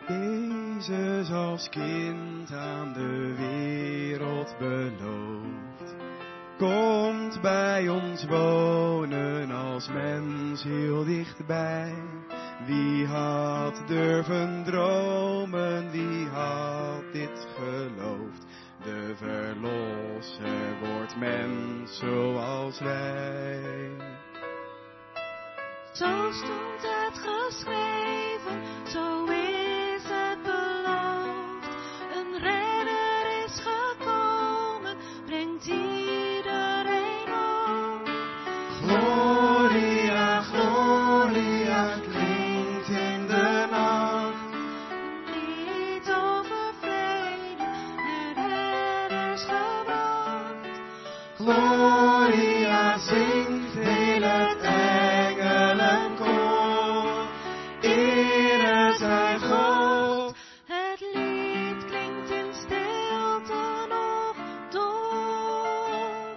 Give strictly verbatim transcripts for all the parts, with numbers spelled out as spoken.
Jezus als kind aan de wereld beloofd, komt bij ons wonen als mens heel dichtbij. Wie had durven dromen, wie had dit geloofd? De verlosser wordt mens zoals wij. Zo stond het geschreven, zo is het beloofd. Een redder is gekomen, brengt iedereen op. Gloria, Gloria, klinkt in de nacht. Een lied over vrede, naar herders gebracht. Gloria, zingt heel het engelenkoor. Ere zij God. Het lied klinkt in stilte nog door.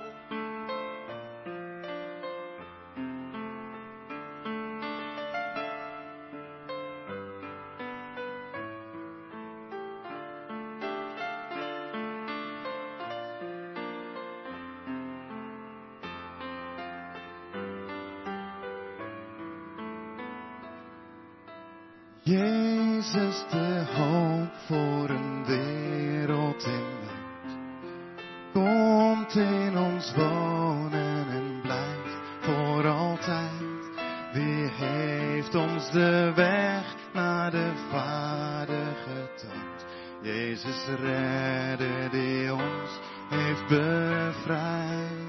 Jezus, de hoop voor een wereld in nood, komt in ons wonen en blijft voor altijd. Wie heeft ons de weg naar de Vader getoond? Jezus, redder die ons heeft bevrijd.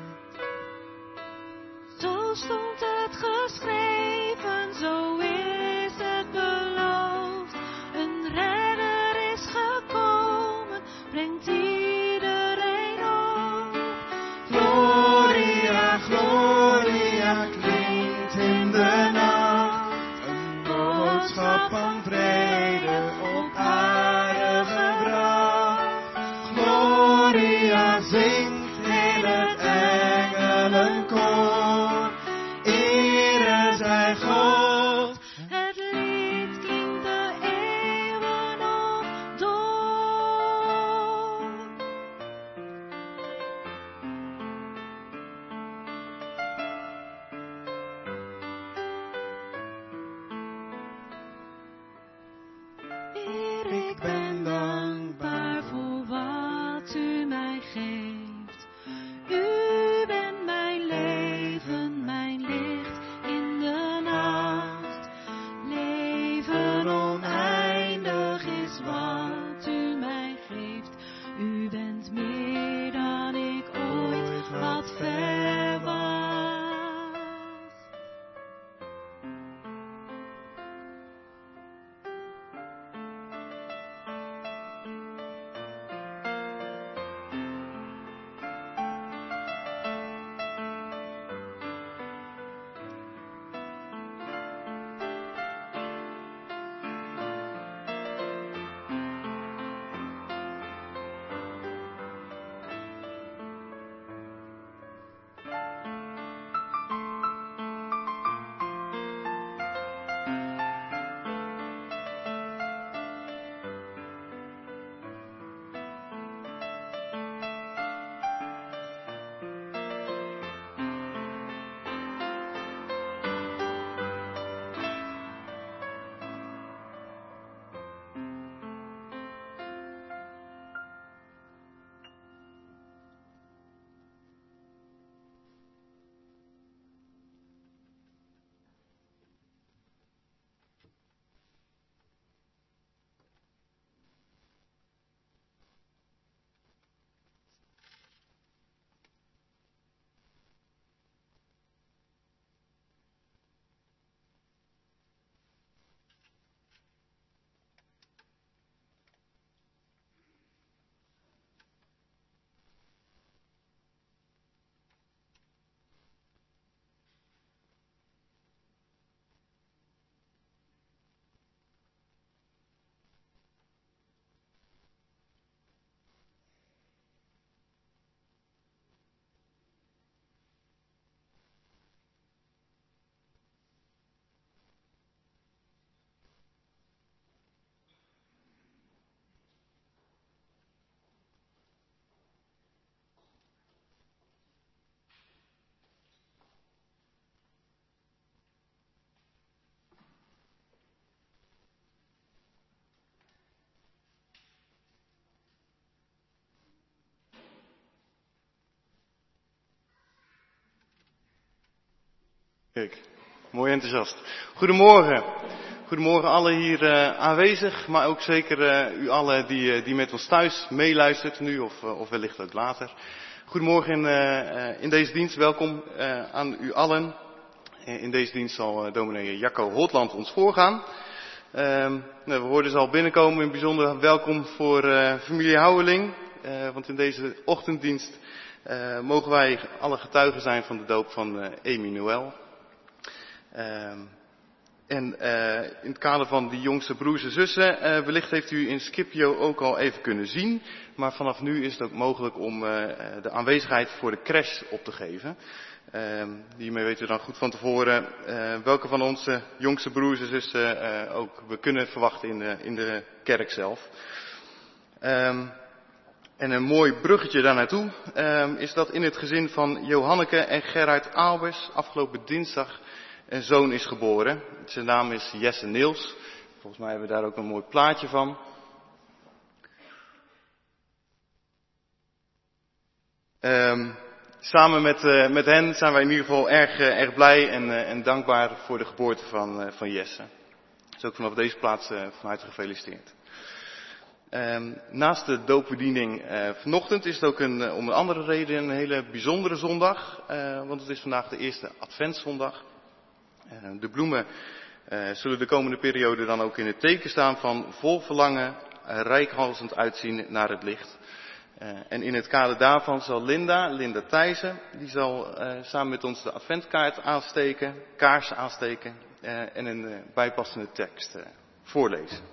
Zo stond het geschreven, zo is het beloofd. Een redder is gekomen, brengt iedereen op. Gloria, Gloria, klinkt in de nacht. Een boodschap van vrede op aarde gebracht. Gloria, zingt heel het engelenkoor. Ere zij God. Het lied klinkt de eeuwen nog door. Heer, ik ben dankbaar voor wat u mij geeft. U bent mijn leven, mijn licht in de nacht. Leven oneindig is wat u mij geeft. U bent meer dan ik ooit had verwacht. Kijk, mooi enthousiast. Goedemorgen. Goedemorgen allen hier uh, aanwezig, maar ook zeker uh, u allen die, uh, die met ons thuis meeluistert nu of, uh, of wellicht ook later. Goedemorgen in, uh, in deze dienst, welkom uh, aan u allen. In deze dienst zal uh, dominee Jacco Holtland ons voorgaan. Uh, nou, we hoorden ze al binnenkomen, een bijzonder welkom voor uh, familie Houweling. Uh, want in deze ochtenddienst uh, mogen wij alle getuigen zijn van de doop van uh, Amy Noël. Uh, en uh, in het kader van die jongste broers en zussen, uh, wellicht heeft u in Scipio ook al even kunnen zien. Maar vanaf nu is het ook mogelijk om uh, de aanwezigheid voor de crash op te geven. Uh, hiermee weten we dan goed van tevoren uh, welke van onze jongste broers en zussen uh, ook we kunnen verwachten in de, in de kerk zelf. Um, en een mooi bruggetje daar naartoe um, is dat in het gezin van Johanneke en Gerard Aalbers afgelopen dinsdag een zoon is geboren. Zijn naam is Jesse Niels. Volgens mij hebben we daar ook een mooi plaatje van. Um, samen met, uh, met hen zijn wij in ieder geval erg, uh, erg blij en, uh, en dankbaar voor de geboorte van, uh, van Jesse. Dus ook vanaf deze plaats uh, van harte gefeliciteerd. Um, naast de doopbediening uh, vanochtend is het ook een, uh, om een andere reden een hele bijzondere zondag. Uh, want het is vandaag de eerste adventszondag. Uh, de bloemen uh, zullen de komende periode dan ook in het teken staan van vol verlangen, uh, reikhalzend uitzien naar het licht. Uh, en in het kader daarvan zal Linda, Linda Thijssen, die zal uh, samen met ons de adventkaart aansteken, kaarsen aansteken uh, en een uh, bijpassende tekst uh, voorlezen.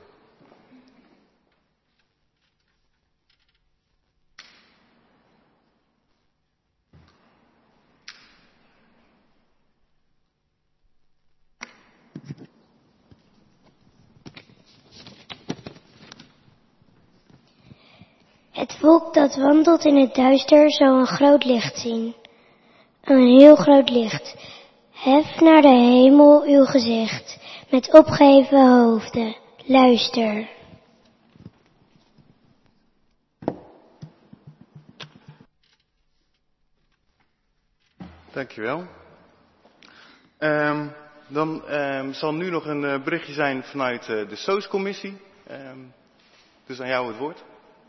Het volk dat wandelt in het duister zal een groot licht zien. Een heel groot licht. Hef naar de hemel uw gezicht, met opgeheven hoofden. Luister. Dankjewel. Um, dan um, zal nu nog een uh, berichtje zijn vanuit uh, de S O S-commissie. Um, dus aan jou het woord.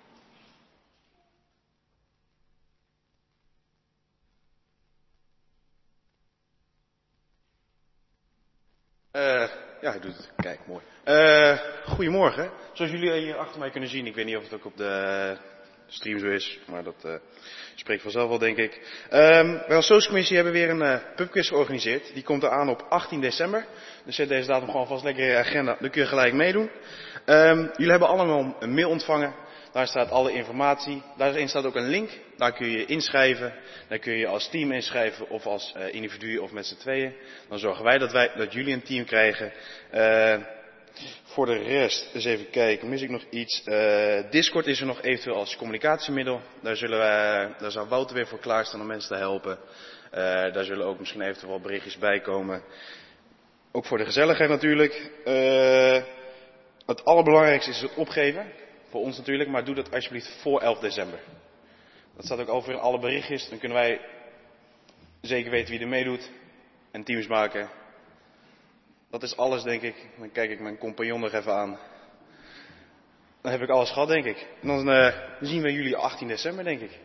Uh, ja, hij doet het. Kijk, mooi. Uh, goedemorgen. Zoals jullie hier achter mij kunnen zien, ik weet niet of het ook op de stream zo is, maar dat uh, spreekt vanzelf wel, denk ik. Um, wij als S O S-commissie hebben weer een uh, pubquiz georganiseerd. Die komt eraan op achttien december. Dus zet deze datum gewoon vast lekker in je agenda, dan kun je gelijk meedoen. Um, jullie hebben allemaal een mail ontvangen. Daar staat alle informatie. Daarin staat ook een link. Daar kun je je inschrijven. Daar kun je je als team inschrijven of als uh, individu of met z'n tweeën. Dan zorgen wij dat, wij dat jullie een team krijgen. Uh, voor de rest, eens even kijken, mis ik nog iets. Uh, Discord is er nog eventueel als communicatiemiddel. Daar, zullen wij, daar zou Wouter weer voor klaarstaan om mensen te helpen. Uh, daar zullen ook misschien eventueel wel berichtjes bij komen. Ook voor de gezelligheid natuurlijk. Uh, het allerbelangrijkste is het opgeven. Voor ons natuurlijk, maar doe dat alsjeblieft voor elf december. Dat staat ook over in alle berichtjes. Dan kunnen wij zeker weten wie er meedoet. En teams maken. Dat is alles, denk ik. Dan kijk ik mijn compagnon nog even aan. Dan heb ik alles gehad, denk ik. En dan uh, zien we jullie achttien december, denk ik.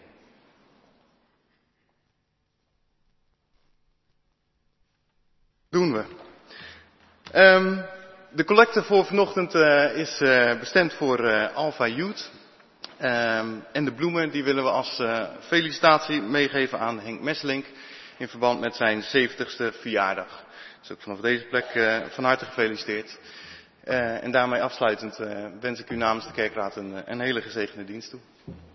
Doen we. Um, de collecte voor vanochtend uh, is uh, bestemd voor uh, Alpha Youth. Um, en de bloemen die willen we als uh, felicitatie meegeven aan Henk Messelink in verband met zijn zeventigste verjaardag. Dus ook vanaf deze plek uh, van harte gefeliciteerd. Uh, en daarmee afsluitend uh, wens ik u namens de kerkraad een, een hele gezegende dienst toe.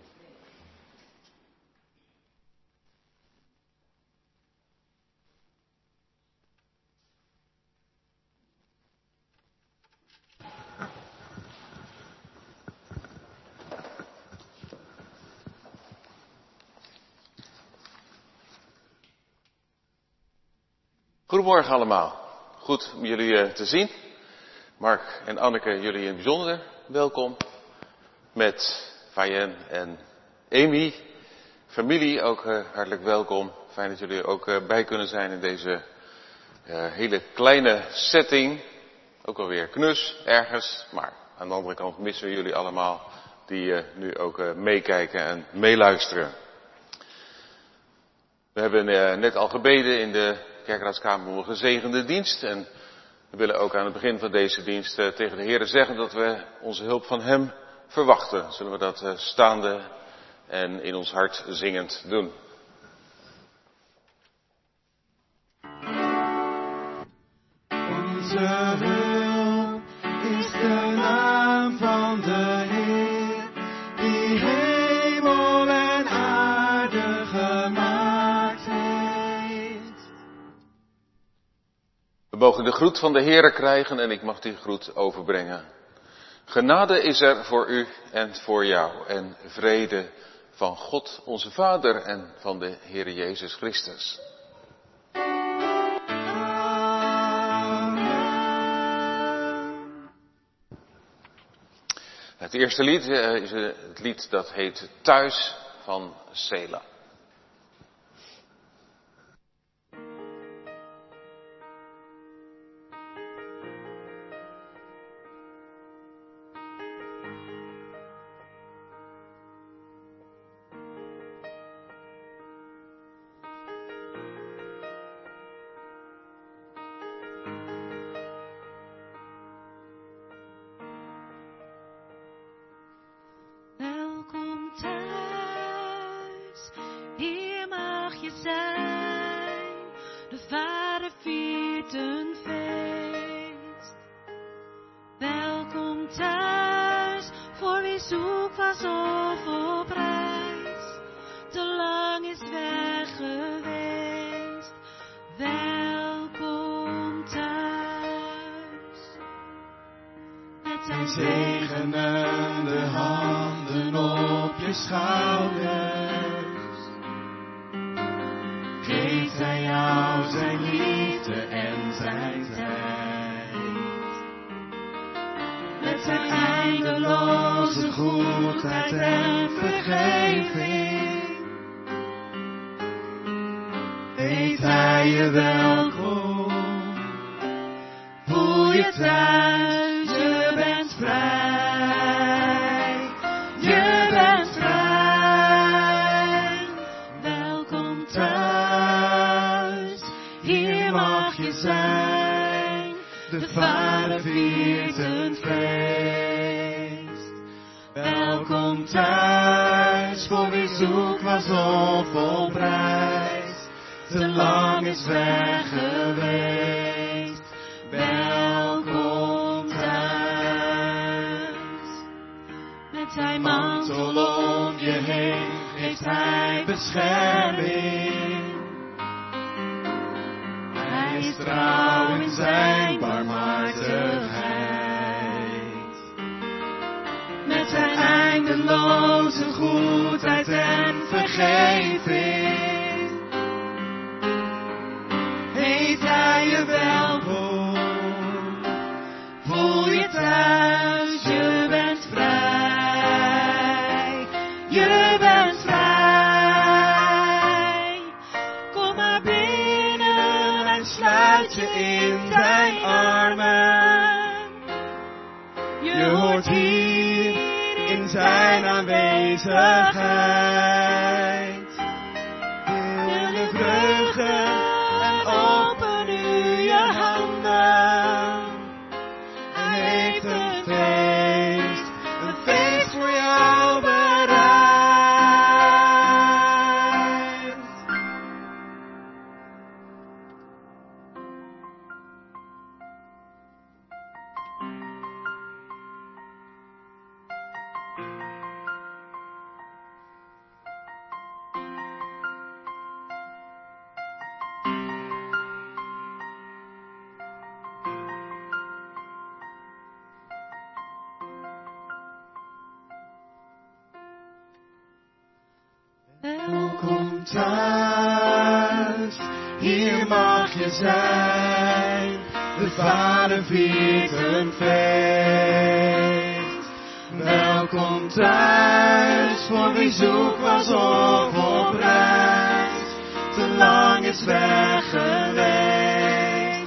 Goedemorgen allemaal. Goed om jullie uh, te zien. Mark en Anneke, jullie in het bijzonder welkom. Met Fayen en Amy. Familie ook uh, hartelijk welkom. Fijn dat jullie er ook uh, bij kunnen zijn in deze Uh, hele kleine setting, ook alweer knus ergens, maar aan de andere kant missen we jullie allemaal die uh, nu ook uh, meekijken en meeluisteren. We hebben uh, net al gebeden in de kerkraadskamer om een gezegende dienst en we willen ook aan het begin van deze dienst uh, tegen de Heer zeggen dat we onze hulp van Hem verwachten. Zullen we dat uh, staande en in ons hart zingend doen. Onze hulp is de naam van de Heer, die hemel en aarde gemaakt heeft. We mogen de groet van de Heere krijgen en ik mag die groet overbrengen. Genade is er voor u en voor jou en vrede van God onze Vader en van de Heere Jezus Christus. Het eerste lied is het lied dat heet Thuis van Sela. Zegenende handen op je schouders, geeft hij jou zijn liefde en zijn tijd. Met zijn eindeloze goedheid en vergeving, heet hij je welkom, voel je thuis. Vrij, je bent vrij, welkom thuis, hier mag je zijn, de Vader viert een feest. Welkom thuis, voor wie zoek was of vol prijs, te lang is weg geweest, welkom thuis. Zijn mantel om je heen geeft hij bescherming. Hij is trouw in zijn barmhartigheid. Met zijn eindeloze goedheid en vergeving, heet hij je welkom. Voel je thuis, je bent vrij. Je bent vrij, kom maar binnen en sluit je in zijn armen. Je hoort hier in zijn aanwezigheid. Deel je vreugde en open nu je handen. Hij heeft een feest, een feest voor jou bereid. Welkom thuis, hier mag je zijn. De Vader viert een feest. Welkom thuis, voor wie zoekt was of op reis. Te lang is weg geweest.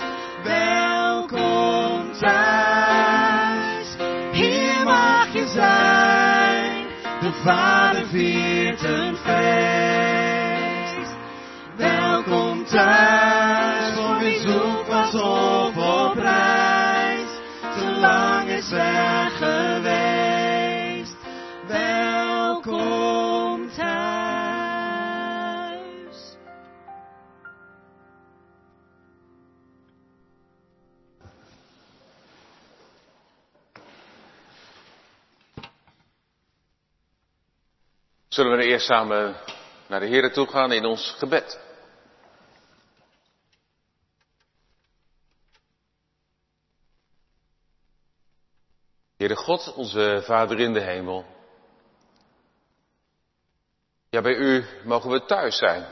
Vader viert een feest. Welkom thuis, voor wie zoekt was of op reis. Te lang is weg geweest. Welkom thuis. Zullen we er eerst samen naar de Heere toe gaan in ons gebed? Heere God, onze Vader in de hemel. Ja, bij u mogen we thuis zijn.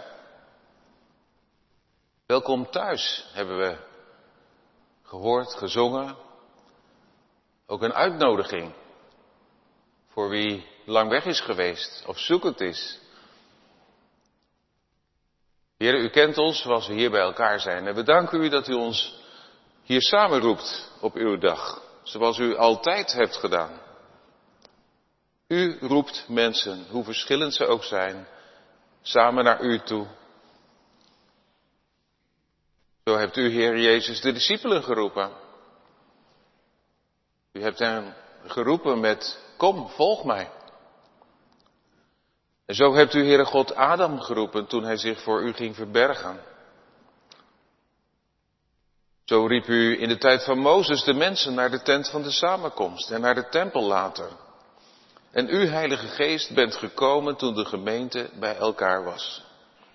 Welkom thuis, hebben we gehoord, gezongen. Ook een uitnodiging voor wie lang weg is geweest of zoekend is. Heer, u kent ons zoals we hier bij elkaar zijn. En we danken u dat u ons hier samenroept op uw dag. Zoals u altijd hebt gedaan. U roept mensen, hoe verschillend ze ook zijn, samen naar u toe. Zo hebt u, Heer Jezus, de discipelen geroepen. U hebt hen geroepen met, kom, volg mij. En zo hebt u, Heere God, Adam geroepen toen hij zich voor u ging verbergen. Zo riep u in de tijd van Mozes de mensen naar de tent van de samenkomst en naar de tempel later. En u, Heilige Geest, bent gekomen toen de gemeente bij elkaar was.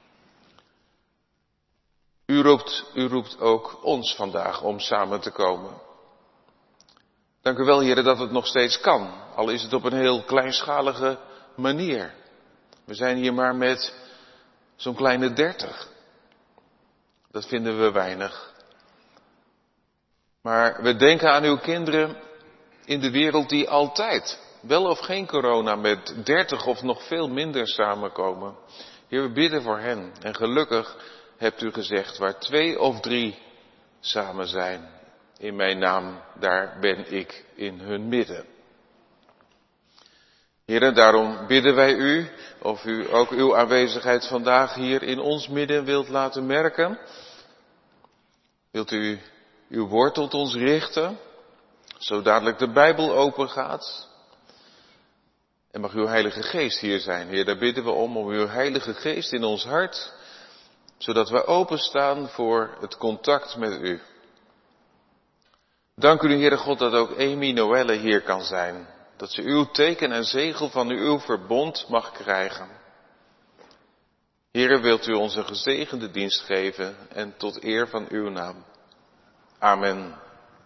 U roept, u roept ook ons vandaag om samen te komen. Dank u wel, Heere, dat het nog steeds kan, al is het op een heel kleinschalige manier. We zijn hier maar met zo'n kleine dertig. Dat vinden we weinig. Maar we denken aan uw kinderen in de wereld die altijd, wel of geen corona, met dertig of nog veel minder samenkomen. Heer, we bidden voor hen. En gelukkig hebt u gezegd, waar twee of drie samen zijn, in mijn naam, daar ben ik in hun midden. Heer, daarom bidden wij u, of u ook uw aanwezigheid vandaag hier in ons midden wilt laten merken. Wilt u uw woord tot ons richten, zo dadelijk de Bijbel open gaat. En mag uw Heilige Geest hier zijn. Heer, daar bidden we om, om uw Heilige Geest in ons hart, zodat we openstaan voor het contact met u. Dank u, Heere God, dat ook Amy Noelle hier kan zijn. Dat ze uw teken en zegel van uw verbond mag krijgen. Heere, wilt u ons een gezegende dienst geven en tot eer van uw naam. Amen.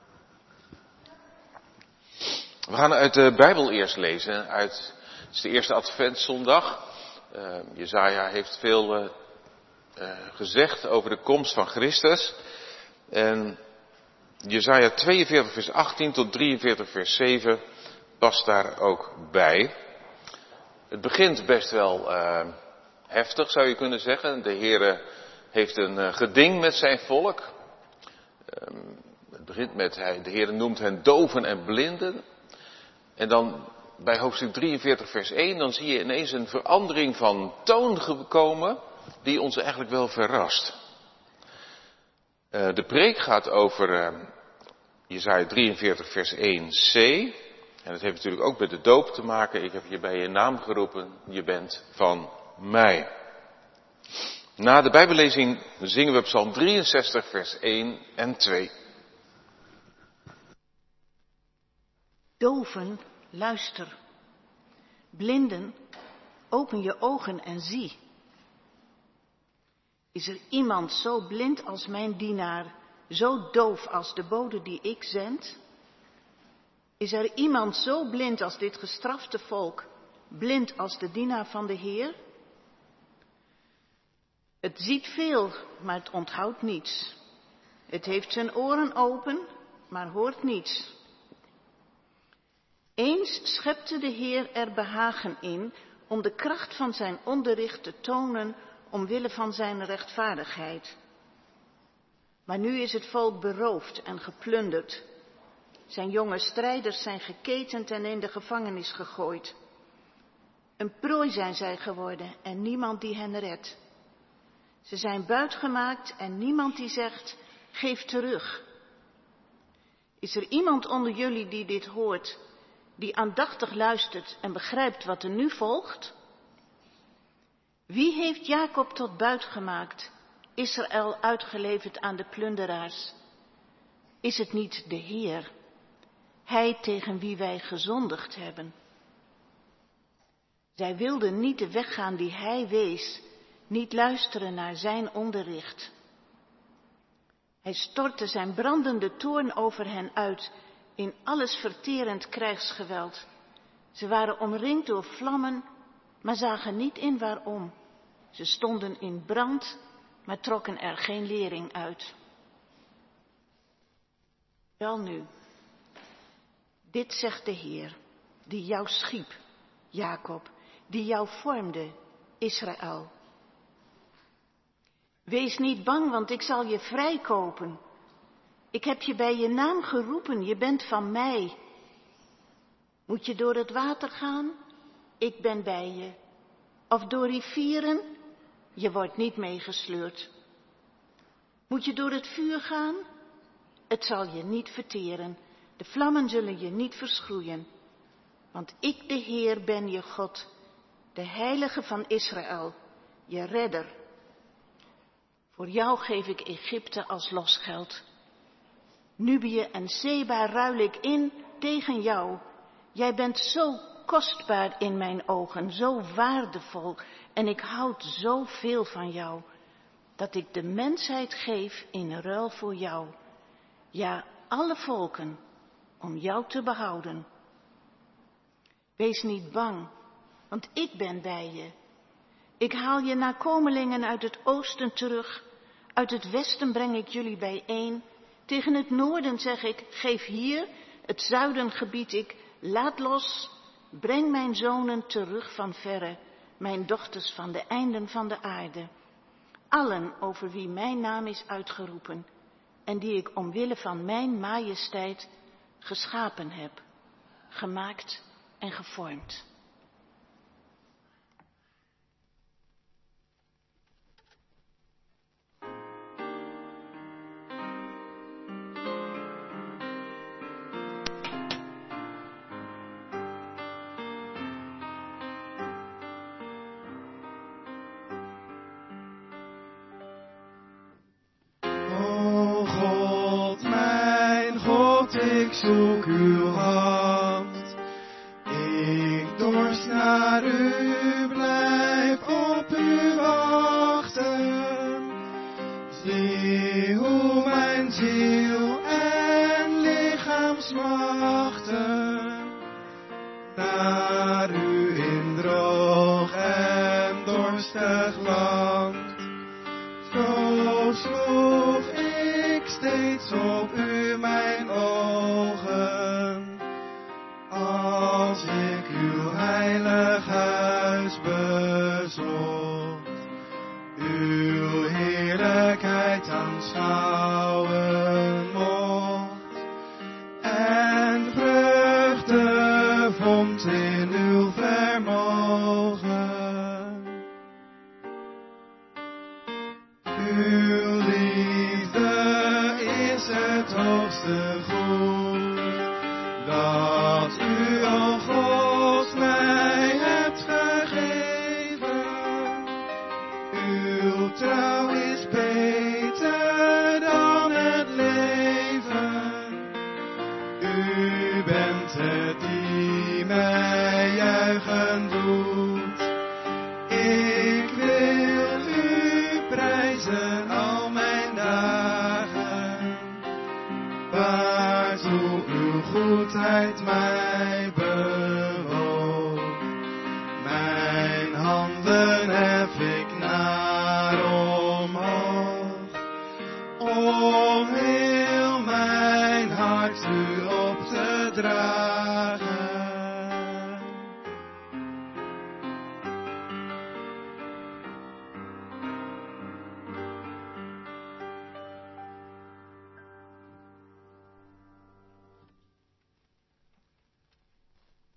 We gaan uit de Bijbel eerst lezen. Uit, het is de eerste Adventszondag. Uh, Jesaja heeft veel uh, uh, gezegd over de komst van Christus. En Jesaja tweeënveertig vers achttien tot drieënveertig vers zeven past daar ook bij. Het begint best wel uh, heftig, zou je kunnen zeggen. De Heere heeft een uh, geding met zijn volk. Um, het begint met, hij, de Heere noemt hen doven en blinden. En dan bij hoofdstuk drieënveertig vers één, dan zie je ineens een verandering van toon gekomen die ons eigenlijk wel verrast. Uh, de preek gaat over uh, Jesaja drieënveertig vers één c. En dat heeft natuurlijk ook met de doop te maken. Ik heb je bij je naam geroepen, je bent van mij. Na de Bijbellezing zingen we Psalm drieënzestig vers één en twee. Doven, luister. Blinden, open je ogen en zie. Is er iemand zo blind als mijn dienaar, zo doof als de bode die ik zend? Is er iemand zo blind als dit gestrafte volk, blind als de dienaar van de Heer? Het ziet veel, maar het onthoudt niets. Het heeft zijn oren open, maar hoort niets. Eens schepte de Heer er behagen in om de kracht van zijn onderricht te tonen omwille van zijn rechtvaardigheid. Maar nu is het volk beroofd en geplunderd. Zijn jonge strijders zijn geketend en in de gevangenis gegooid. Een prooi zijn zij geworden en niemand die hen redt. Ze zijn buitgemaakt en niemand die zegt, geef terug. Is er iemand onder jullie die dit hoort, die aandachtig luistert en begrijpt wat er nu volgt? Wie heeft Jacob tot buit gemaakt, Israël uitgeleverd aan de plunderaars? Is het niet de Heer, Hij tegen wie wij gezondigd hebben? Zij wilden niet de weg gaan die Hij wees, niet luisteren naar zijn onderricht. Hij stortte zijn brandende toorn over hen uit in alles verterend krijgsgeweld. Ze waren omringd door vlammen, maar zagen niet in waarom. Ze stonden in brand, maar trokken er geen lering uit. Welnu, dit zegt de Heer, die jou schiep, Jacob, die jou vormde, Israël. Wees niet bang, want ik zal je vrijkopen. Ik heb je bij je naam geroepen, je bent van mij. Moet je door het water gaan? Ik ben bij je. Of door rivieren? Je wordt niet meegesleurd. Moet je door het vuur gaan? Het zal je niet verteren. De vlammen zullen je niet verschroeien. Want ik, de Heer, ben je God, de Heilige van Israël, je redder. Voor jou geef ik Egypte als losgeld. Nubië en Seba ruil ik in tegen jou. Jij bent zo kostbaar in mijn ogen, zo waardevol. En ik houd zoveel van jou, dat ik de mensheid geef in ruil voor jou. Ja, alle volken, om jou te behouden. Wees niet bang, want ik ben bij je. Ik haal je nakomelingen uit het oosten terug. Uit het westen breng ik jullie bijeen. Tegen het noorden zeg ik, geef hier. Het zuiden gebied ik, laat los. Breng mijn zonen terug van verre. Mijn dochters van de einden van de aarde. Allen over wie mijn naam is uitgeroepen. En die ik omwille van mijn majesteit geschapen heb. Gemaakt en gevormd. Ik zoek uw hand, ik dorst naar u, blijf op u wachten. Zie hoe mijn ziel en lichaam smachten, naar u in droog en dorstig land. Zo sloeg ik steeds op u mijn ogen, als ik uw heilig huis bezocht, uw heerlijkheid aanschouwen mocht, en vreugde vond in uw vermogen. Uw liefde is het hoogste goed, dat u, o God, mij hebt gegeven. Uw trouw is beter dan het leven. U bent het die mij juichen doet. Ik wil u prijzen al mijn dagen, waartoe uw goedheid mij bewoog. Mijn handen hef ik naar omhoog, om heel mijn hart u op te dragen.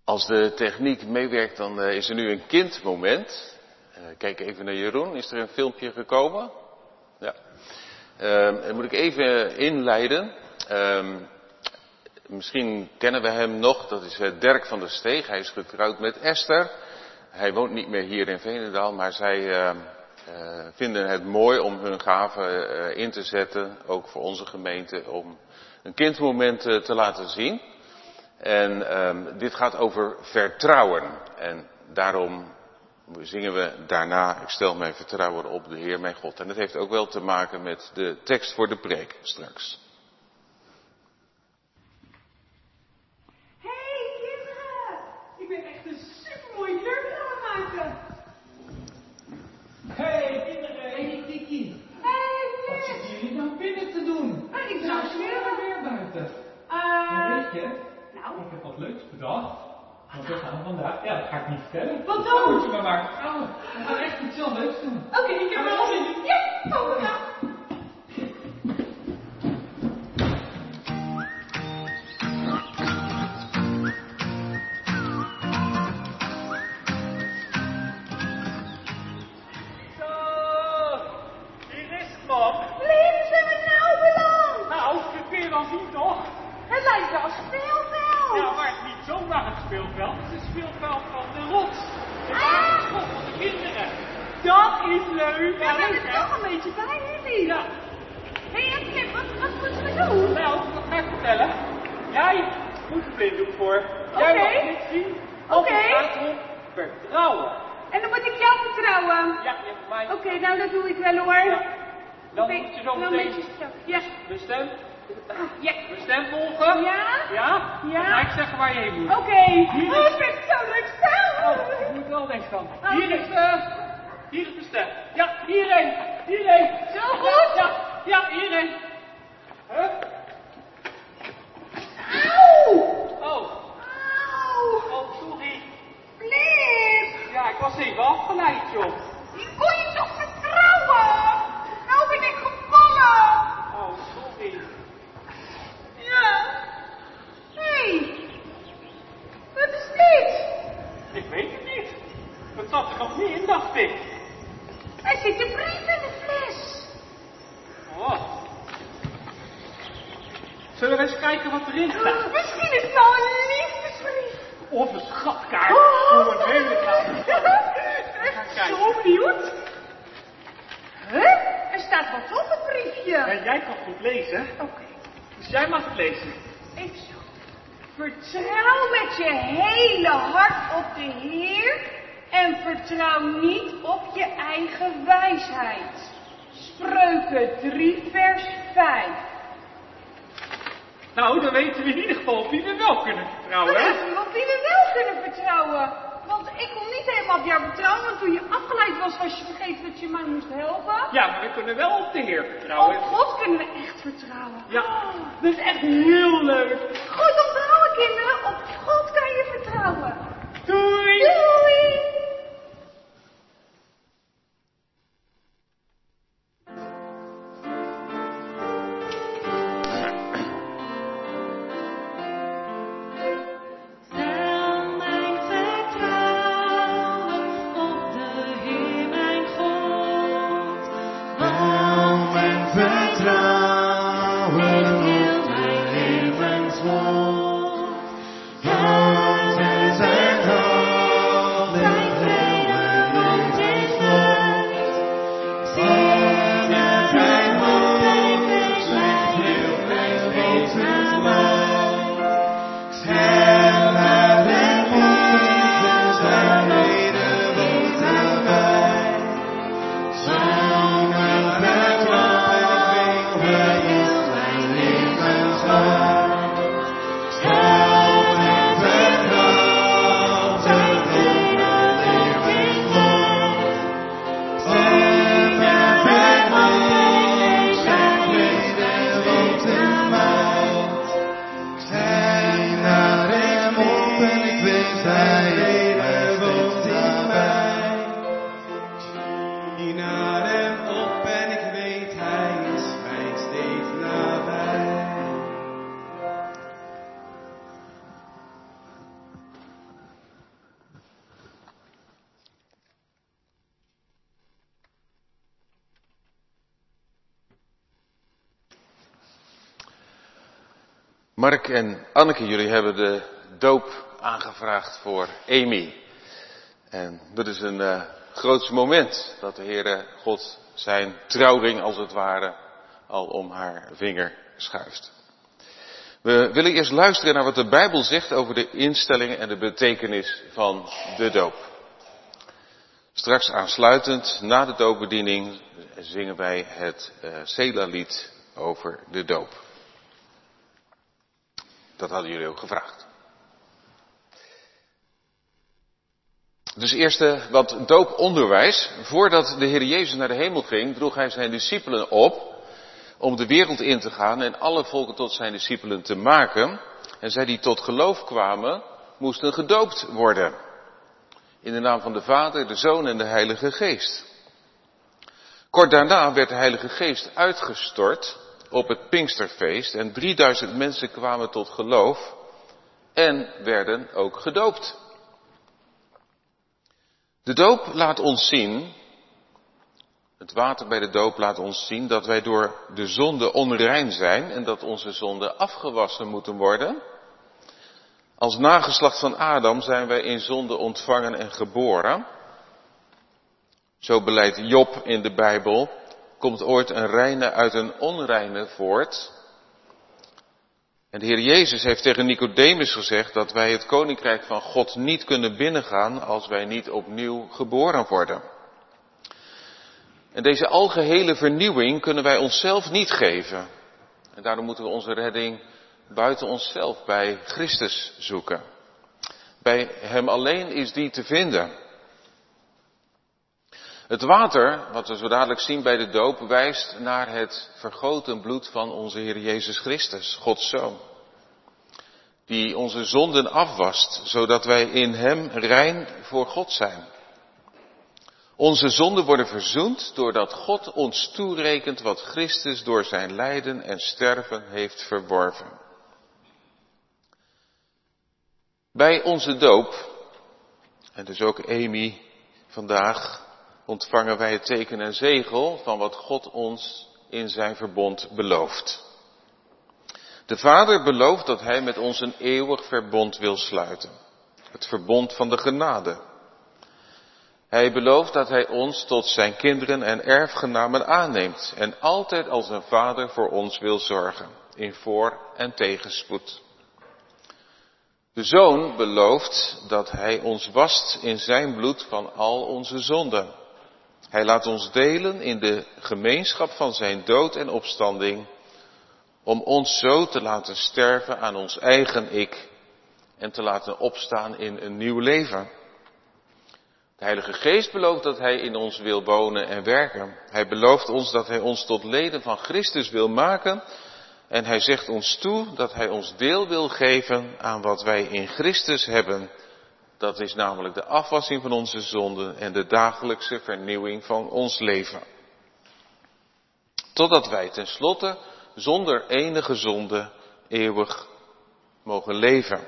Als de techniek meewerkt, dan uh, is er nu een kindmoment. Uh, kijk even naar Jeroen. Is er een filmpje gekomen? Ja. Uh, dan moet ik even inleiden. Uh, misschien kennen we hem nog. Dat is uh, Dirk van der Steeg. Hij is getrouwd met Esther. Hij woont niet meer hier in Veenendaal, maar zij uh, uh, vinden het mooi om hun gaven uh, in te zetten. Ook voor onze gemeente, om een kindmoment uh, te laten zien. En um, dit gaat over vertrouwen. En daarom zingen we daarna, ik stel mijn vertrouwen op de Heer mijn God. En dat heeft ook wel te maken met de tekst voor de preek straks. Hey kinderen! Ik ben echt een supermooie kleur aan het maken. Hey kinderen, hey Kiki. Hey, Wat Flip! zitten jullie nou binnen te doen? Ah, ik Het zou is zo smeren. weer buiten. Eh, En weet je, nou, ik heb wat leuks bedacht. Want we gaan vandaag, ja dat ga ik niet vertellen. Wat dan? Dat moet je maar maar vertrouwen. We gaan echt iets heel leuks doen. oké, ik heb er al zin in. Ja, kom we gaan. Zo, hier is het man. Flip, zijn we nou beland? Nou, dat kun je wel zien toch? Het lijkt wel speelveld. Ja, maar het is niet zomaar het speelveld. Het is het speelveld van de rots. De basisschool van de kinderen. Dat is leuk. Ja, Ja, we leuk hebben hè? er toch een beetje bij, hè, Lies? Ja. Hé, hey, Flip, wat, wat moeten we doen? Nou, dat ga ik vertellen. Jij moet een blinddoek voor. Jij Oké. mag niks zien. Oké. Het gaat om vertrouwen. En dan moet ik jou vertrouwen. Ja, je hebt mij. Oké, nou dat doe ik wel hoor. Ja. Dan Oké, moet je zo wel meteen een beetje vertrouwen. Ja. de stem, Ja. de stem volgen. Ja? Ja? Ja. Dan ga ik zeggen waar je heen moet. Oké. Hier Oh, is- ik vind het zo leuk spel. Oh, ik moet wel weg dan. Oh, Hier oké. is de, hier is de stem. Ja, hierheen, hierheen. Zo goed? Ja, ja, hierheen. Hup. Auw. Oh, Auw. oh, sorry. Flip. Ja, ik was even afgeleid, joh. Je kon je toch vertrouwen? Nou ben ik gevallen. Oh, sorry. Ja. Hé. Hey. Wat is dit? Ik weet het niet. Het zat er nog niet in, dacht ik. Er zit een brief in de fles. Oh. Zullen we eens kijken wat erin staat? Misschien is het wel een liefdesbrief. Of een schatkaart voor een hele graag. Echt zo benieuwd. Huh? Er staat wat op het briefje. En jij kan goed lezen, Oké, dus jij mag het lezen. even zo. Vertrouw met je hele hart op de Heer en vertrouw niet op je eigen wijsheid. Spreuken drie vers vijf. Nou, dan weten we in ieder geval op wie we wel kunnen vertrouwen, Dan hè? weten we op wie we wel kunnen vertrouwen. Want ik kon niet helemaal op jou vertrouwen, want toen je afgeleid was, was je vergeten dat je mij moest helpen. Ja, maar we kunnen wel op de Heer vertrouwen. Op God kunnen we echt vertrouwen. Ja, dat is echt heel leuk. Goed onthouden, kinderen. Op God kan je vertrouwen. Doei! Doei! Stel mijn vertrouwen op de Heer mijn God. Al mijn vertrouwen op de Heer Mark en Anneke, jullie hebben de doop aangevraagd voor Amy. En dat is een uh, groot moment dat de Heere God zijn trouwring als het ware al om haar vinger schuift. We willen eerst luisteren naar wat de Bijbel zegt over de instellingen en de betekenis van de doop. Straks aansluitend, na de doopbediening, zingen wij het uh, Sela-lied over de doop. Dat hadden jullie ook gevraagd. Dus eerst uh, wat dooponderwijs. Voordat de Heer Jezus naar de hemel ging, droeg hij zijn discipelen op om de wereld in te gaan en alle volken tot zijn discipelen te maken. En zij die tot geloof kwamen, moesten gedoopt worden. In de naam van de Vader, de Zoon en de Heilige Geest. Kort daarna werd de Heilige Geest uitgestort op het Pinksterfeest en drieduizend mensen kwamen tot geloof en werden ook gedoopt. De doop laat ons zien, het water bij de doop laat ons zien dat wij door de zonde onrein zijn en dat onze zonden afgewassen moeten worden. Als nageslacht van Adam zijn wij in zonde ontvangen en geboren. Zo beleidt Job in de Bijbel, komt ooit een reine uit een onreine voort. En de Heer Jezus heeft tegen Nicodemus gezegd dat wij het koninkrijk van God niet kunnen binnengaan als wij niet opnieuw geboren worden. En deze algehele vernieuwing kunnen wij onszelf niet geven. En daarom moeten we onze redding buiten onszelf bij Christus zoeken. Bij Hem alleen is die te vinden. Het water, wat we zo dadelijk zien bij de doop, wijst naar het vergoten bloed van onze Heer Jezus Christus, Gods Zoon. Die onze zonden afwast, zodat wij in Hem rein voor God zijn. Onze zonden worden verzoend doordat God ons toerekent wat Christus door zijn lijden en sterven heeft verworven. Bij onze doop, en dus ook Amy vandaag, ontvangen wij het teken en zegel van wat God ons in zijn verbond belooft. De Vader belooft dat Hij met ons een eeuwig verbond wil sluiten. Het verbond van de genade. Hij belooft dat Hij ons tot zijn kinderen en erfgenamen aanneemt en altijd als een vader voor ons wil zorgen, in voor- en tegenspoed. De Zoon belooft dat Hij ons wast in zijn bloed van al onze zonden. Hij laat ons delen in de gemeenschap van zijn dood en opstanding, om ons zo te laten sterven aan ons eigen ik en te laten opstaan in een nieuw leven. De Heilige Geest belooft dat Hij in ons wil wonen en werken. Hij belooft ons dat Hij ons tot leden van Christus wil maken. En Hij zegt ons toe dat Hij ons deel wil geven aan wat wij in Christus hebben. Dat is namelijk de afwassing van onze zonden en de dagelijkse vernieuwing van ons leven. Totdat wij tenslotte zonder enige zonde eeuwig mogen leven.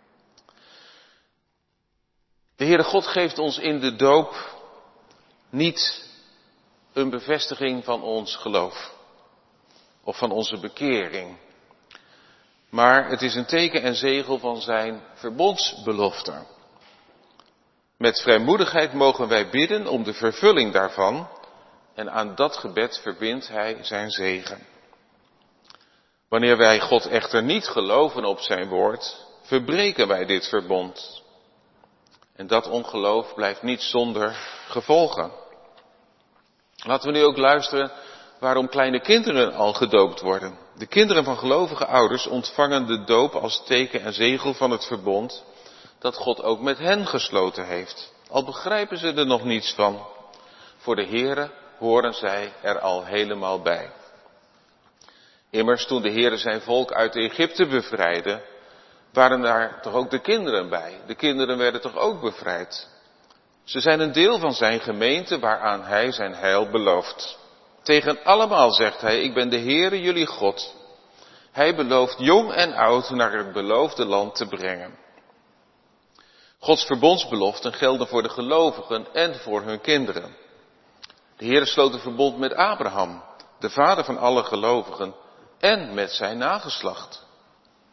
De Heere God geeft ons in de doop niet een bevestiging van ons geloof of van onze bekering. Maar het is een teken en zegel van zijn verbondsbelofte. Met vrijmoedigheid mogen wij bidden om de vervulling daarvan en aan dat gebed verbindt Hij zijn zegen. Wanneer wij God echter niet geloven op zijn woord, verbreken wij dit verbond. En dat ongeloof blijft niet zonder gevolgen. Laten we nu ook luisteren waarom kleine kinderen al gedoopt worden. De kinderen van gelovige ouders ontvangen de doop als teken en zegel van het verbond dat God ook met hen gesloten heeft. Al begrijpen ze er nog niets van. Voor de Heere horen zij er al helemaal bij. Immers, toen de Heere zijn volk uit Egypte bevrijdde, waren daar toch ook de kinderen bij. De kinderen werden toch ook bevrijd. Ze zijn een deel van zijn gemeente waaraan hij zijn heil belooft. Tegen allemaal zegt hij, ik ben de Heere jullie God. Hij belooft jong en oud naar het beloofde land te brengen. Gods verbondsbeloften gelden voor de gelovigen en voor hun kinderen. De Heere sloot een verbond met Abraham, de vader van alle gelovigen, en met zijn nageslacht.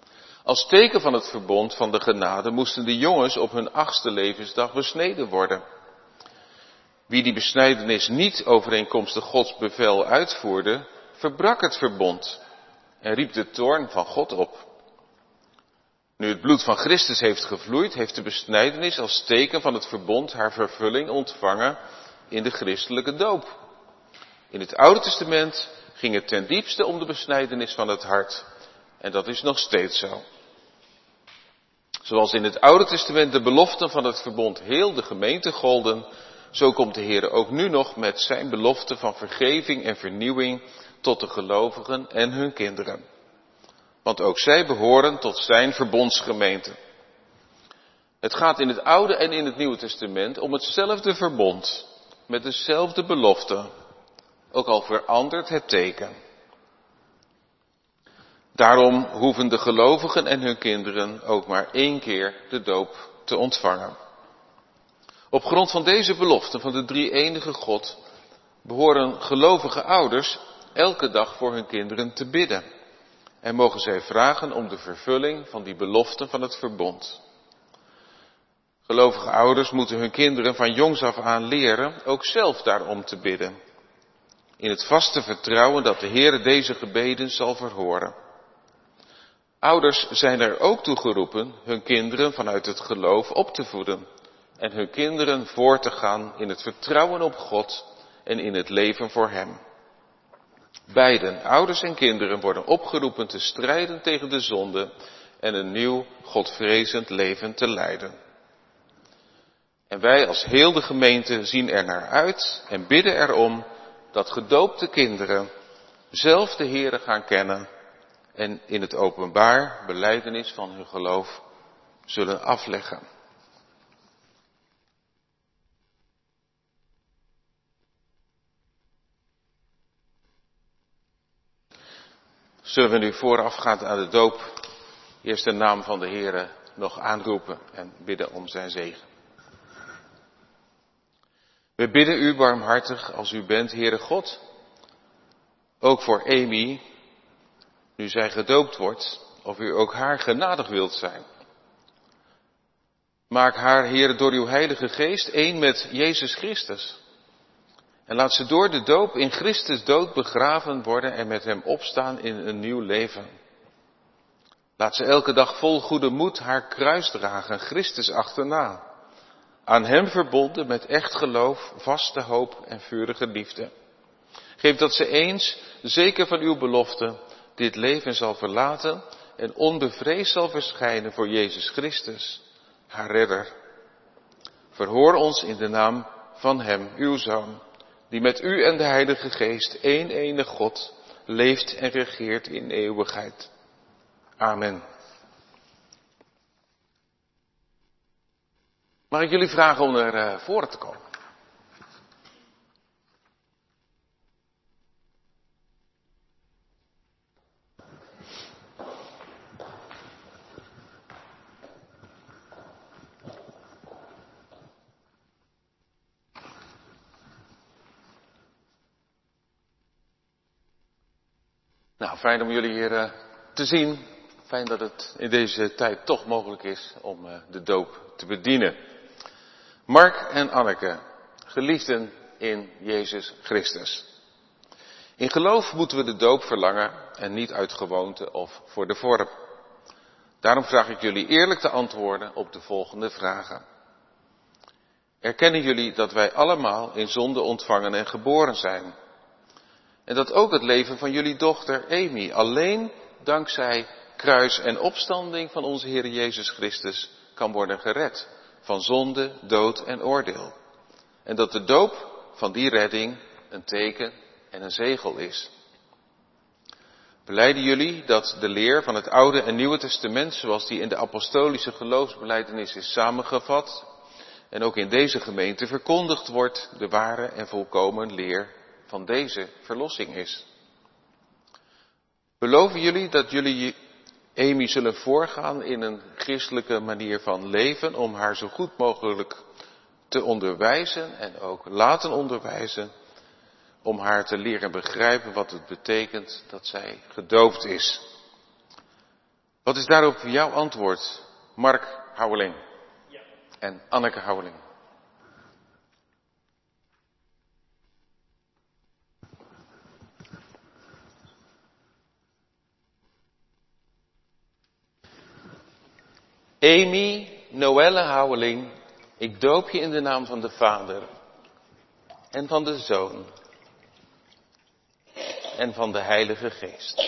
Als teken van het verbond van de genade moesten de jongens op hun achtste levensdag besneden worden. Wie die besnijdenis niet overeenkomstig Gods bevel uitvoerde, verbrak het verbond en riep de toorn van God op. Nu het bloed van Christus heeft gevloeid, heeft de besnijdenis als teken van het verbond haar vervulling ontvangen in de christelijke doop. In het Oude Testament ging het ten diepste om de besnijdenis van het hart. En dat is nog steeds zo. Zoals in het Oude Testament de beloften van het verbond heel de gemeente golden, zo komt de Heer ook nu nog met zijn belofte van vergeving en vernieuwing tot de gelovigen en hun kinderen. Want ook zij behoren tot zijn verbondsgemeente. Het gaat in het Oude en in het Nieuwe Testament om hetzelfde verbond, met dezelfde belofte, ook al verandert het teken. Daarom hoeven de gelovigen en hun kinderen ook maar één keer de doop te ontvangen. Op grond van deze belofte van de drie-enige God behoren gelovige ouders elke dag voor hun kinderen te bidden. En mogen zij vragen om de vervulling van die belofte van het verbond. Gelovige ouders moeten hun kinderen van jongs af aan leren ook zelf daarom te bidden. In het vaste vertrouwen dat de Heer deze gebeden zal verhoren. Ouders zijn er ook toe geroepen hun kinderen vanuit het geloof op te voeden. En hun kinderen voor te gaan in het vertrouwen op God en in het leven voor Hem. Beiden, ouders en kinderen, worden opgeroepen te strijden tegen de zonde en een nieuw, godvrezend leven te leiden. En wij als heel de gemeente zien er naar uit en bidden erom dat gedoopte kinderen zelf de Heere gaan kennen en in het openbaar belijdenis van hun geloof zullen afleggen. Zullen we nu voorafgaand aan de doop eerst de naam van de Heere nog aanroepen en bidden om zijn zegen. We bidden u barmhartig als u bent, Heere God, ook voor Amy, nu zij gedoopt wordt, of u ook haar genadig wilt zijn. Maak haar, Heere, door uw Heilige Geest één met Jezus Christus. En laat ze door de doop in Christus dood begraven worden en met hem opstaan in een nieuw leven. Laat ze elke dag vol goede moed haar kruis dragen, Christus achterna. Aan hem verbonden met echt geloof, vaste hoop en vurige liefde. Geef dat ze eens, zeker van uw belofte, dit leven zal verlaten en onbevreesd zal verschijnen voor Jezus Christus, haar redder. Verhoor ons in de naam van hem, uw Zoon, die met u en de Heilige Geest, één enig God, leeft en regeert in eeuwigheid. Amen. Mag ik jullie vragen om naar uh, voren te komen? Nou, fijn om jullie hier uh, te zien. Fijn dat het in deze tijd toch mogelijk is om uh, de doop te bedienen. Mark en Anneke, geliefden in Jezus Christus. In geloof moeten we de doop verlangen en niet uit gewoonte of voor de vorm. Daarom vraag ik jullie eerlijk te antwoorden op de volgende vragen. Erkennen jullie dat wij allemaal in zonde ontvangen en geboren zijn? En dat ook het leven van jullie dochter Amy alleen dankzij kruis en opstanding van onze Heer Jezus Christus kan worden gered van zonde, dood en oordeel. En dat de doop van die redding een teken en een zegel is. Belijden jullie dat de leer van het Oude en Nieuwe Testament, zoals die in de apostolische geloofsbelijdenis is samengevat, en ook in deze gemeente verkondigd wordt, de ware en volkomen leer van deze verlossing is? Beloven jullie dat jullie Amy zullen voorgaan in een christelijke manier van leven om haar zo goed mogelijk te onderwijzen en ook laten onderwijzen, om haar te leren begrijpen wat het betekent dat zij gedoopt is? Wat is daarop jouw antwoord, Mark Houweling en Anneke Houweling? Amy Noelle Houweling, ik doop je in de naam van de Vader en van de Zoon en van de Heilige Geest.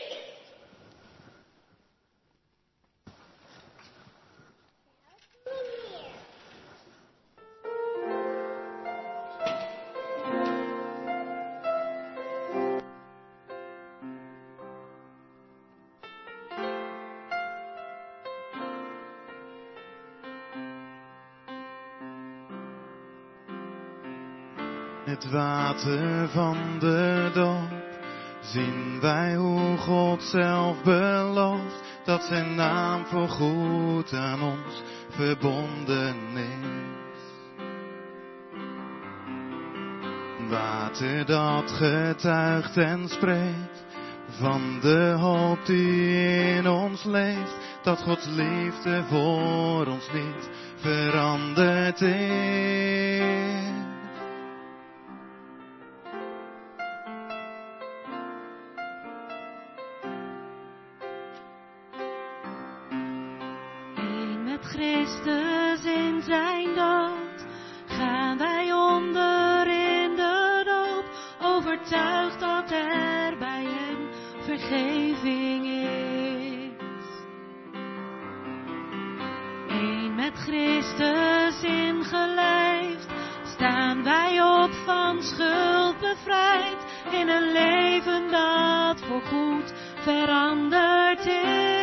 Het water van de doop zien wij hoe God zelf belooft dat zijn naam voorgoed aan ons verbonden is. Water dat getuigt en spreekt van de hoop die in ons leeft, dat Gods liefde voor ons niet veranderd is. Christus in zijn dood gaan wij onder in de doop, overtuigd dat er bij hem vergeving is. Eén met Christus ingelijfd staan wij op van schuld bevrijd in een leven dat voorgoed veranderd is.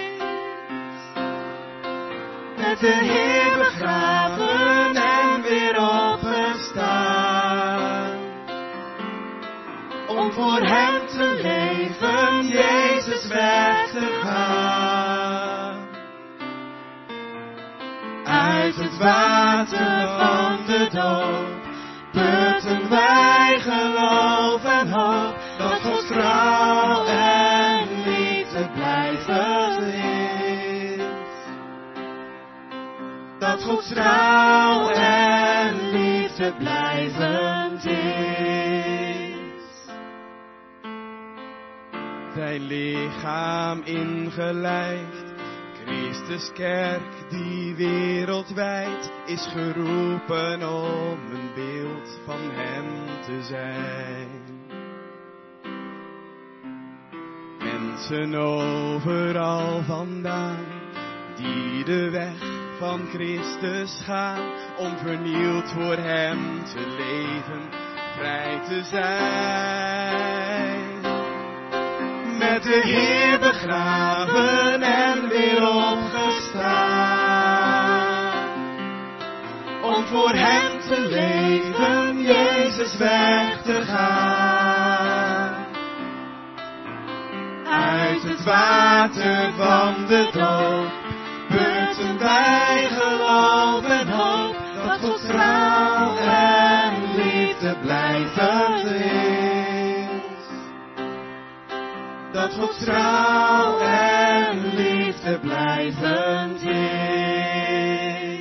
Met de Heer begraven en weer opgestaan. Om voor hem te leven, Jezus weg te gaan. Uit het water van de doop putten wij geloof en hoop dat Gods trouw en liefde blijven is. Dat Gods trouw en liefde blijvend is. Zijn lichaam ingelijfd, Christus kerk die wereldwijd is geroepen om een beeld van hem te zijn. Mensen overal vandaan die de weg van Christus gaan, om vernield voor hem te leven, vrij te zijn. Met de Heer begraven en weer opgestaan. Om voor hem te leven, Jezus weg te gaan. Uit het water van de doop putten wij geloof en hoop dat Gods trouw en liefde blijvend is. Dat Gods trouw en liefde blijvend is.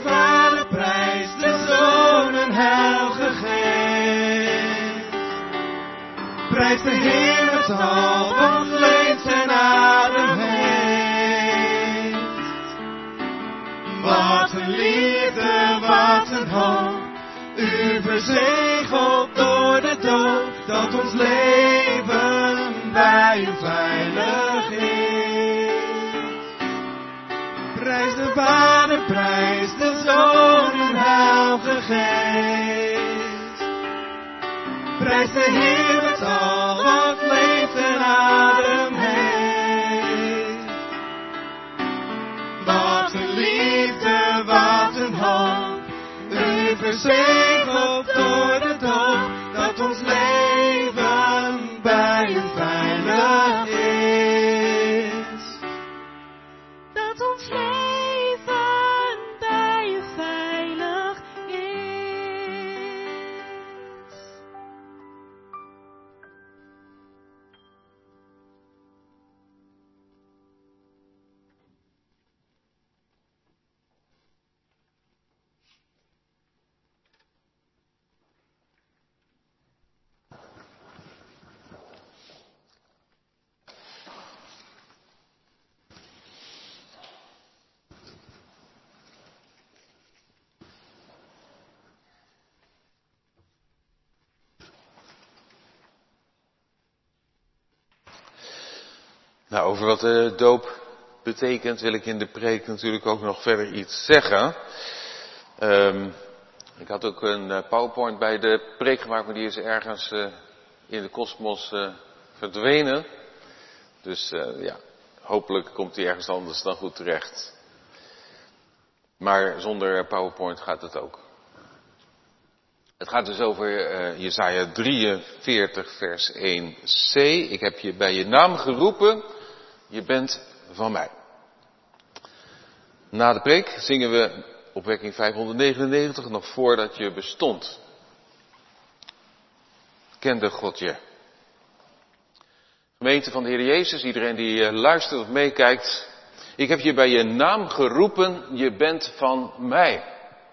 Vader, prijs de Zoon en Heilige Geest. Prijs de Heer met al wat leeft en adem heeft. Wat een liefde, wat een hoop. U verzegelt door de dood dat ons leven bij u veilig is. Prijs de Vader, prijs de Zoon en Heilige Geest. Prijs de Heer met al wat leeft en adem heeft. Wat een liefde, wat een hoop. U verzegelt door de dood dat ons leven bij u veilig is. Dat ons leven bij u veilig is. Nou, over wat de doop betekent wil ik in de preek natuurlijk ook nog verder iets zeggen. Um, ik had ook een uh, PowerPoint bij de preek gemaakt, maar die is ergens uh, in de kosmos uh, verdwenen. Dus uh, ja, hopelijk komt die ergens anders dan goed terecht. Maar zonder PowerPoint gaat het ook. Het gaat dus over uh, Jesaja drieënveertig vers één c. Ik heb je bij je naam geroepen, je bent van mij. Na de preek zingen we opwekking vijfhonderdnegenennegentig, nog voordat je bestond. Kende God je. Gemeente van de Heer Jezus, iedereen die uh, luistert of meekijkt. Ik heb je bij je naam geroepen, je bent van mij.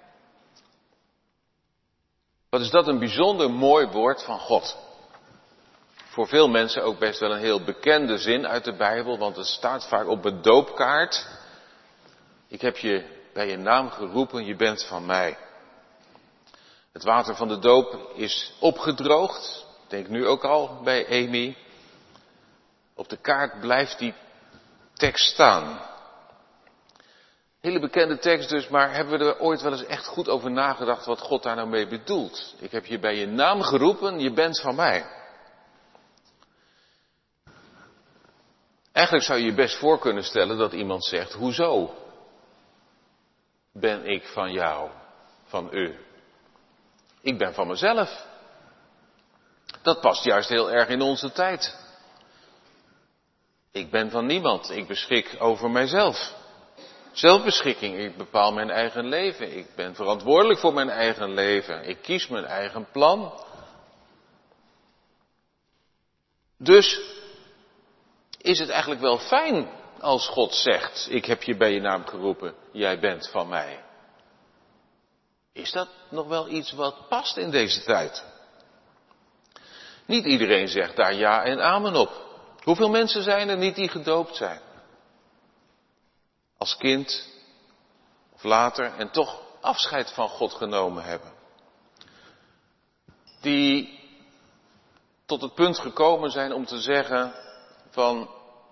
Wat is dat een bijzonder mooi woord van God. Voor veel mensen ook best wel een heel bekende zin uit de Bijbel, want het staat vaak op een doopkaart. Ik heb je bij je naam geroepen, je bent van mij. Het water van de doop is opgedroogd, denk nu ook al bij Amy. Op de kaart blijft die tekst staan. Hele bekende tekst dus, maar hebben we er ooit wel eens echt goed over nagedacht wat God daar nou mee bedoelt? Ik heb je bij je naam geroepen, je bent van mij. Eigenlijk zou je je best voor kunnen stellen dat iemand zegt, hoezo ben ik van jou, van u? Ik ben van mezelf. Dat past juist heel erg in onze tijd. Ik ben van niemand, ik beschik over mijzelf. Zelfbeschikking, ik bepaal mijn eigen leven. Ik ben verantwoordelijk voor mijn eigen leven. Ik kies mijn eigen plan. Dus is het eigenlijk wel fijn als God zegt, ik heb je bij je naam geroepen, jij bent van mij. Is dat nog wel iets wat past in deze tijd? Niet iedereen zegt daar ja en amen op. Hoeveel mensen zijn er niet die gedoopt zijn? Als kind of later en toch afscheid van God genomen hebben. Die tot het punt gekomen zijn om te zeggen van,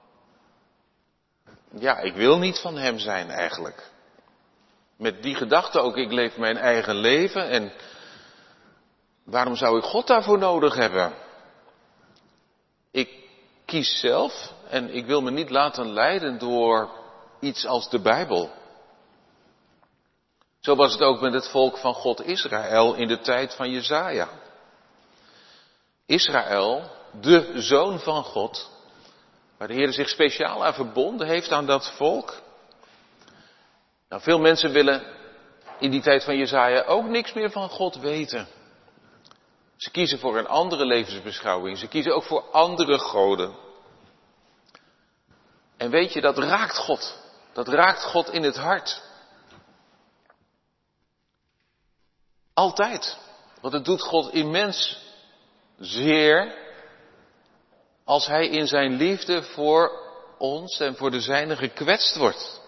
ja, ik wil niet van hem zijn eigenlijk. Met die gedachte ook, ik leef mijn eigen leven en waarom zou ik God daarvoor nodig hebben? Ik kies zelf en ik wil me niet laten leiden door iets als de Bijbel. Zo was het ook met het volk van God Israël in de tijd van Jesaja. Israël, de zoon van God, waar de Heer zich speciaal aan verbonden heeft aan dat volk. Nou, veel mensen willen in die tijd van Jesaja ook niks meer van God weten. Ze kiezen voor een andere levensbeschouwing. Ze kiezen ook voor andere goden. En weet je, dat raakt God. Dat raakt God in het hart. Altijd. Want het doet God immens zeer als hij in zijn liefde voor ons en voor de zijnen gekwetst wordt.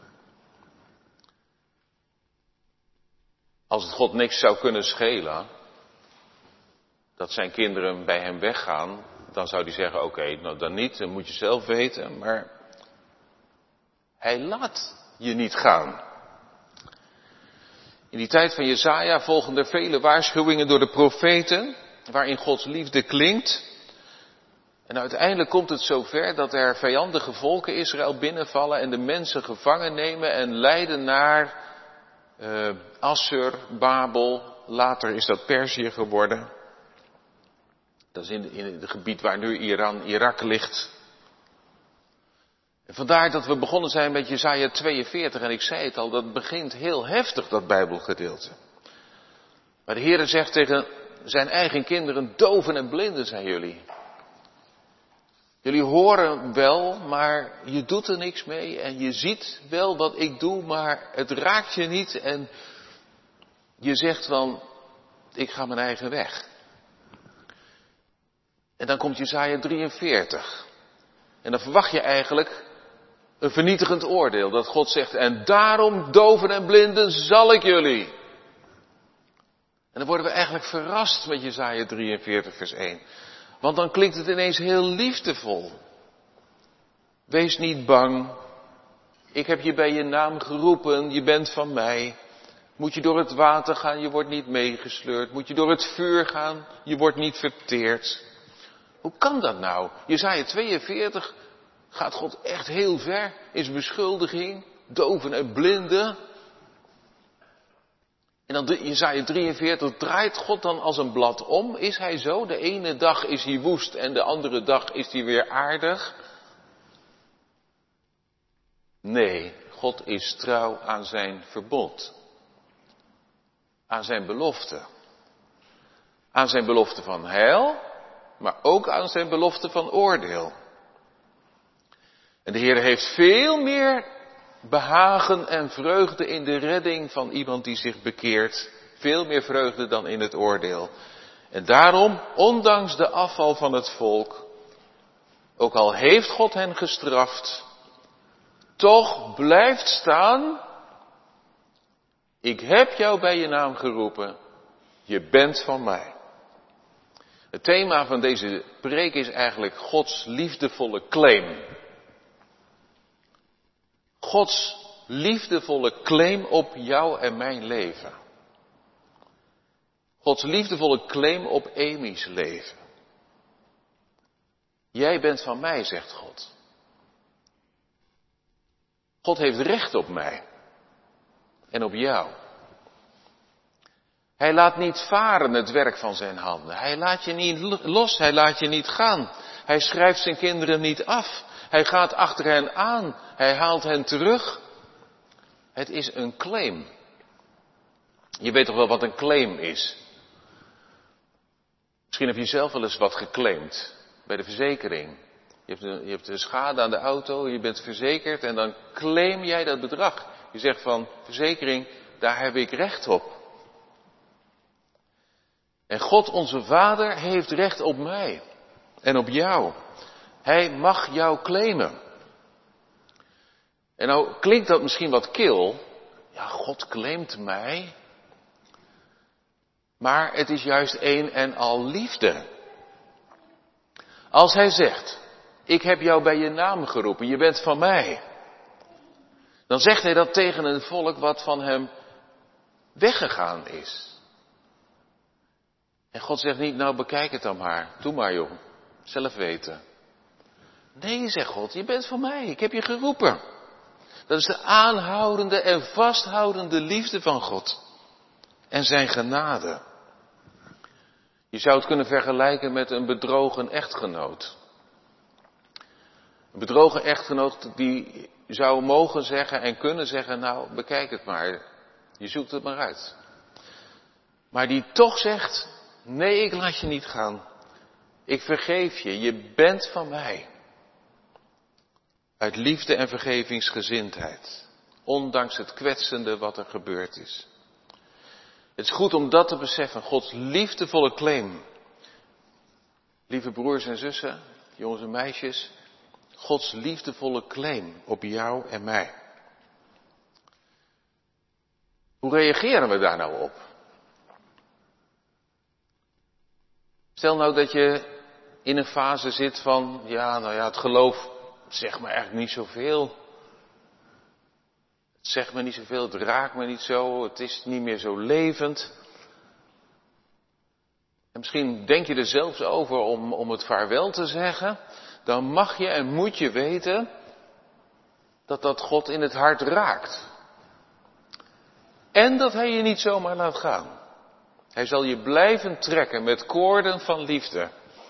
Als het God niks zou kunnen schelen dat zijn kinderen bij hem weggaan, dan zou hij zeggen, oké, okay, nou dan niet, dat moet je zelf weten, maar hij laat je niet gaan. In die tijd van Jesaja volgen er vele waarschuwingen door de profeten, waarin Gods liefde klinkt. En uiteindelijk komt het zover dat er vijandige volken Israël binnenvallen en de mensen gevangen nemen en leiden naar uh, Assur, Babel, later is dat Perzië geworden. Dat is in, in het gebied waar nu Iran, Irak ligt. En vandaar dat we begonnen zijn met Jesaja tweeënveertig. En ik zei het al, dat begint heel heftig, dat Bijbelgedeelte. Maar de Heere zegt tegen zijn eigen kinderen, doven en blinden zijn jullie. Jullie horen wel, maar je doet er niks mee. En je ziet wel wat ik doe, maar het raakt je niet. En je zegt van, ik ga mijn eigen weg. En dan komt Jesaja drieënveertig. En dan verwacht je eigenlijk een vernietigend oordeel. Dat God zegt, en daarom doven en blinden zal ik jullie. En dan worden we eigenlijk verrast met Jesaja drieënveertig vers één. Want dan klinkt het ineens heel liefdevol. Wees niet bang. Ik heb je bij je naam geroepen, je bent van mij. Moet je door het water gaan, je wordt niet meegesleurd. Moet je door het vuur gaan, je wordt niet verteerd. Hoe kan dat nou? Jesaja tweeënveertig gaat God echt heel ver in zijn beschuldiging. Doven en blinden. En dan Jesaja drieënveertig draait God dan als een blad om. Is hij zo? De ene dag is hij woest en de andere dag is hij weer aardig. Nee, God is trouw aan zijn verbond. Aan zijn belofte. Aan zijn belofte van heil, maar ook aan zijn belofte van oordeel. En de Heer heeft veel meer behagen en vreugde in de redding van iemand die zich bekeert. Veel meer vreugde dan in het oordeel. En daarom, ondanks de afval van het volk, ook al heeft God hen gestraft, toch blijft staan, ik heb jou bij je naam geroepen, je bent van mij. Het thema van deze preek is eigenlijk Gods liefdevolle claim. Gods liefdevolle claim op jou en mijn leven. Gods liefdevolle claim op Amy's leven. Jij bent van mij, zegt God. God heeft recht op mij. En op jou. Hij laat niet varen het werk van zijn handen. Hij laat je niet los, hij laat je niet gaan. Hij schrijft zijn kinderen niet af. Hij gaat achter hen aan. Hij haalt hen terug. Het is een claim. Je weet toch wel wat een claim is? Misschien heb je zelf wel eens wat geclaimd bij de verzekering. Je hebt, een, je hebt een schade aan de auto, je bent verzekerd en dan claim jij dat bedrag. Je zegt van, verzekering, daar heb ik recht op. En God, onze Vader, heeft recht op mij en op jou. Hij mag jou claimen. En nou klinkt dat misschien wat kil. Ja, God claimt mij. Maar het is juist één en al liefde. Als hij zegt, ik heb jou bij je naam geroepen, je bent van mij. Dan zegt hij dat tegen een volk wat van hem weggegaan is. En God zegt niet, nou bekijk het dan maar. Doe maar joh, zelf weten. Nee, zegt God, je bent van mij, ik heb je geroepen. Dat is de aanhoudende en vasthoudende liefde van God. En zijn genade. Je zou het kunnen vergelijken met een bedrogen echtgenoot. Een bedrogen echtgenoot die zou mogen zeggen en kunnen zeggen, nou bekijk het maar, je zoekt het maar uit. Maar die toch zegt, nee ik laat je niet gaan. Ik vergeef je, je bent van mij. Uit liefde en vergevingsgezindheid. Ondanks het kwetsende wat er gebeurd is. Het is goed om dat te beseffen, Gods liefdevolle claim. Lieve broers en zussen, jongens en meisjes, Gods liefdevolle claim op jou en mij. Hoe reageren we daar nou op? Stel nou dat je in een fase zit van, ja, nou ja, het geloof zegt me eigenlijk niet zoveel. Het zegt me niet zoveel, het raakt me niet zo, het is niet meer zo levend. En misschien denk je er zelfs over om, om het vaarwel te zeggen. Dan mag je en moet je weten dat dat God in het hart raakt. En dat hij je niet zomaar laat gaan. Hij zal je blijven trekken met koorden van liefde.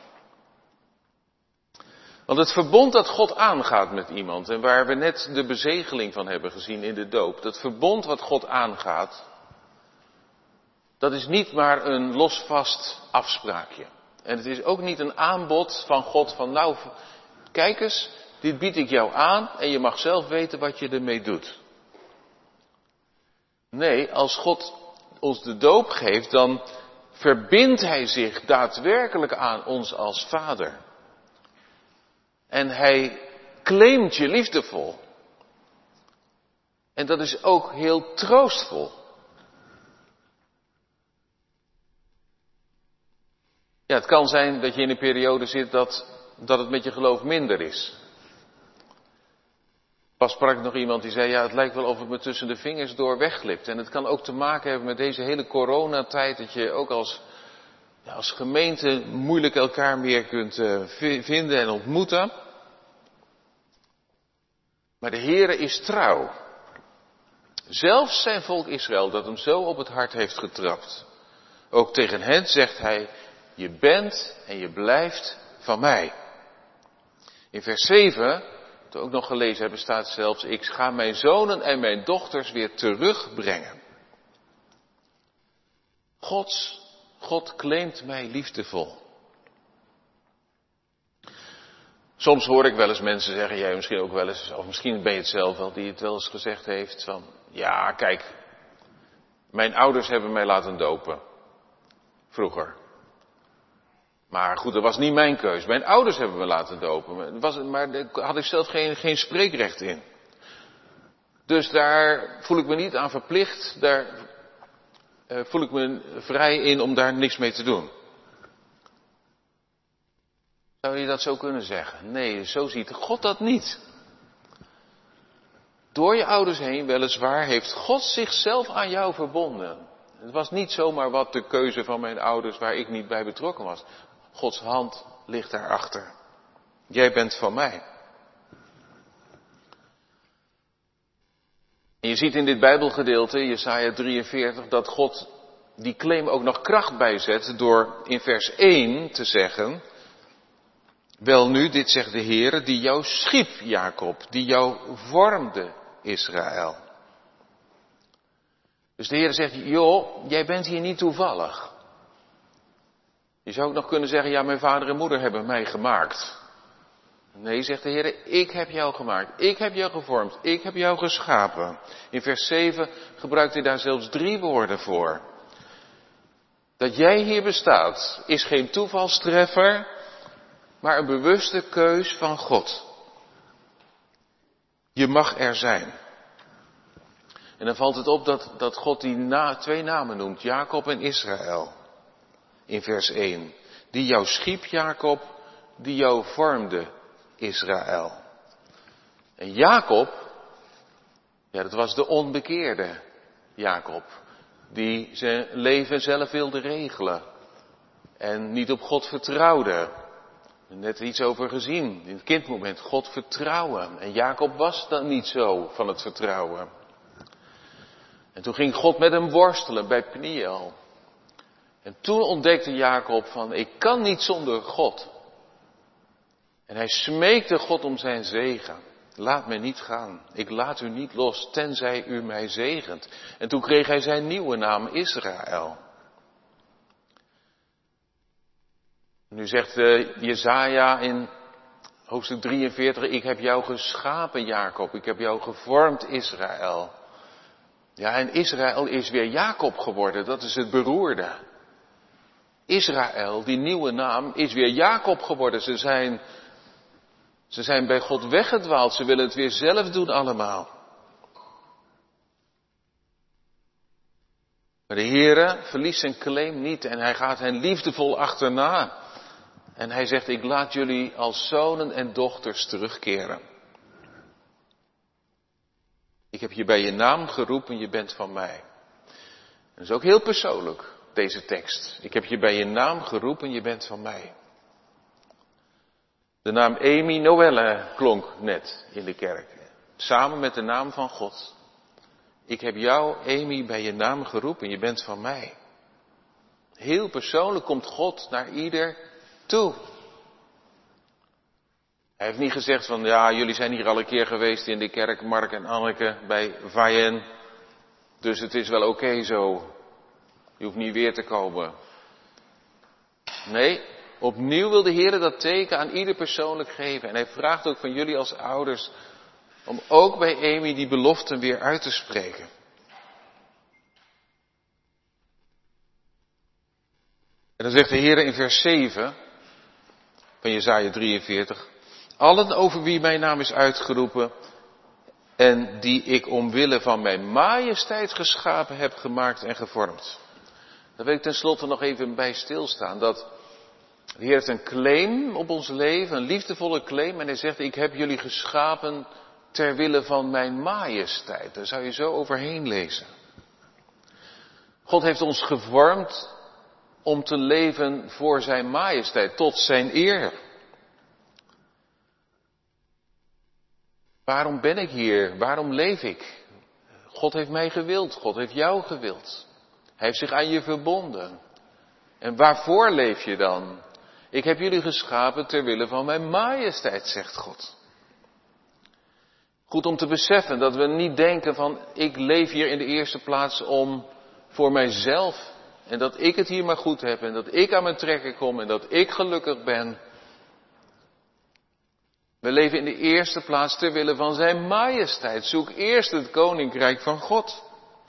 Want het verbond dat God aangaat met iemand, en waar we net de bezegeling van hebben gezien in de doop, dat verbond wat God aangaat, dat is niet maar een losvast afspraakje. En het is ook niet een aanbod van God van, nou, kijk eens, dit bied ik jou aan en je mag zelf weten wat je ermee doet. Nee, als God ons de doop geeft, dan verbindt hij zich daadwerkelijk aan ons als vader. En hij claimt je liefdevol. En dat is ook heel troostvol. Ja, het kan zijn dat je in een periode zit dat, dat het met je geloof minder is. Pas sprak ik nog iemand die zei, ja, het lijkt wel of het me tussen de vingers door wegglipt. En het kan ook te maken hebben met deze hele coronatijd, dat je ook als, ja, als gemeente moeilijk elkaar meer kunt uh, vinden en ontmoeten. Maar de Heere is trouw. Zelfs zijn volk Israël, dat hem zo op het hart heeft getrapt. Ook tegen hen zegt hij, je bent en je blijft van mij. In vers zeven, wat we ook nog gelezen hebben, staat zelfs, ik ga mijn zonen en mijn dochters weer terugbrengen. Gods, God claimt mij liefdevol. Soms hoor ik wel eens mensen zeggen, jij misschien ook wel eens, of misschien ben je het zelf wel, die het wel eens gezegd heeft van, ja, kijk, mijn ouders hebben mij laten dopen. Vroeger. Maar goed, dat was niet mijn keus. Mijn ouders hebben me laten dopen. Was, maar daar had ik zelf geen, geen spreekrecht in. Dus daar voel ik me niet aan verplicht. Daar uh, voel ik me vrij in om daar niks mee te doen. Zou je dat zo kunnen zeggen? Nee, zo ziet God dat niet. Door je ouders heen, weliswaar, heeft God zichzelf aan jou verbonden. Het was niet zomaar wat de keuze van mijn ouders waar ik niet bij betrokken was. Gods hand ligt daarachter. Jij bent van mij. En je ziet in dit Bijbelgedeelte, Jesaja drieënveertig, dat God die claim ook nog kracht bijzet door in vers één te zeggen, wel nu, dit zegt de Heere, die jou schiep, Jacob, die jou vormde, Israël. Dus de Heere zegt, joh, jij bent hier niet toevallig. Je zou ook nog kunnen zeggen, ja, mijn vader en moeder hebben mij gemaakt. Nee, zegt de Heer, ik heb jou gemaakt. Ik heb jou gevormd. Ik heb jou geschapen. In vers zeven gebruikt hij daar zelfs drie woorden voor. Dat jij hier bestaat is geen toevalstreffer, maar een bewuste keus van God. Je mag er zijn. En dan valt het op dat, dat God die na, twee namen noemt, Jacob en Israël. In vers één. Die jou schiep, Jacob, die jou vormde, Israël. En Jacob, ja, dat was de onbekeerde Jacob. Die zijn leven zelf wilde regelen. En niet op God vertrouwde. Net iets over gezien, in het kindmoment, God vertrouwen. En Jacob was dan niet zo van het vertrouwen. En toen ging God met hem worstelen bij Peniel. En toen ontdekte Jacob van, ik kan niet zonder God. En hij smeekte God om zijn zegen. Laat mij niet gaan. Ik laat u niet los, tenzij u mij zegent. En toen kreeg hij zijn nieuwe naam, Israël. Nu zegt uh, Jesaja in hoofdstuk drieënveertig, ik heb jou geschapen, Jacob. Ik heb jou gevormd, Israël. Ja, en Israël is weer Jacob geworden, dat is het beroerde. Israël, die nieuwe naam, is weer Jacob geworden. Ze zijn, ze zijn bij God weggedwaald, ze willen het weer zelf doen allemaal. Maar de Heere verliest zijn claim niet en hij gaat hen liefdevol achterna. En hij zegt, ik laat jullie als zonen en dochters terugkeren. Ik heb je bij je naam geroepen, je bent van mij. Dat is ook heel persoonlijk, deze tekst. Ik heb je bij je naam geroepen, je bent van mij. De naam Amy Noelle klonk net in de kerk. Samen met de naam van God. Ik heb jou, Amy, bij je naam geroepen, je bent van mij. Heel persoonlijk komt God naar ieder toe. Hij heeft niet gezegd van, ja, jullie zijn hier al een keer geweest in de kerk, Mark en Anneke, bij Vayen. Dus het is wel oké okay zo. Je hoeft niet weer te komen. Nee, opnieuw wil de Heer dat teken aan ieder persoonlijk geven. En hij vraagt ook van jullie als ouders om ook bij Amy die beloften weer uit te spreken. En dan zegt de Heer in vers zeven van Jesaja drieënveertig. Allen over wie mijn naam is uitgeroepen en die ik omwille van mijn majesteit geschapen heb, gemaakt en gevormd. Daar wil ik tenslotte nog even bij stilstaan. Dat de Heer heeft een claim op ons leven, een liefdevolle claim. En hij zegt, ik heb jullie geschapen ter wille van mijn majesteit. Daar zou je zo overheen lezen. God heeft ons gevormd om te leven voor zijn majesteit, tot zijn eer. Waarom ben ik hier? Waarom leef ik? God heeft mij gewild. God heeft jou gewild. Hij heeft zich aan je verbonden. En waarvoor leef je dan? Ik heb jullie geschapen ter wille van mijn majesteit, zegt God. Goed om te beseffen dat we niet denken van, ik leef hier in de eerste plaats om voor mijzelf. En dat ik het hier maar goed heb en dat ik aan mijn trekken kom en dat ik gelukkig ben. We leven in de eerste plaats ter wille van zijn majesteit. Zoek eerst het koninkrijk van God.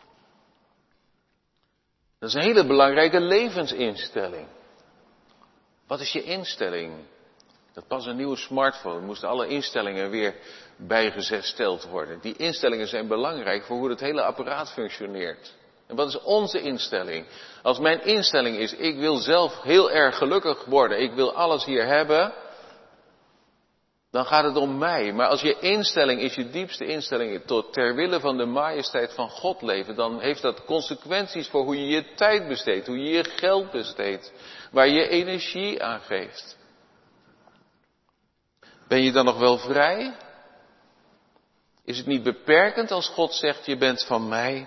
Dat is een hele belangrijke levensinstelling. Wat is je instelling? Dat pas een nieuwe smartphone. Er moesten alle instellingen weer bijgesteld worden. Die instellingen zijn belangrijk voor hoe het hele apparaat functioneert. En wat is onze instelling? Als mijn instelling is, ik wil zelf heel erg gelukkig worden. Ik wil alles hier hebben. Dan gaat het om mij. Maar als je instelling is, je diepste instelling, tot ter wille van de majesteit van God leven, dan heeft dat consequenties voor hoe je je tijd besteedt, hoe je je geld besteedt, waar je energie aan geeft. Ben je dan nog wel vrij? Is het niet beperkend als God zegt, je bent van mij?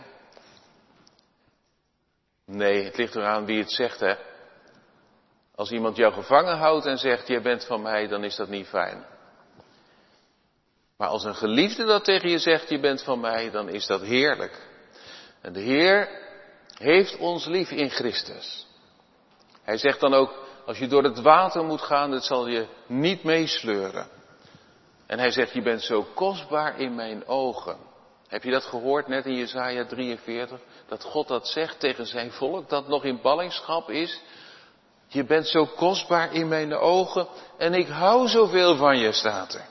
Nee, het ligt eraan wie het zegt, hè. Als iemand jou gevangen houdt en zegt, je bent van mij, dan is dat niet fijn. Maar als een geliefde dat tegen je zegt, je bent van mij, dan is dat heerlijk. En de Heer heeft ons lief in Christus. Hij zegt dan ook, als je door het water moet gaan, het zal je niet meesleuren. En hij zegt, je bent zo kostbaar in mijn ogen. Heb je dat gehoord net in Jesaja drieënveertig? Dat God dat zegt tegen zijn volk, dat nog in ballingschap is. Je bent zo kostbaar in mijn ogen en ik hou zoveel van je, staat er.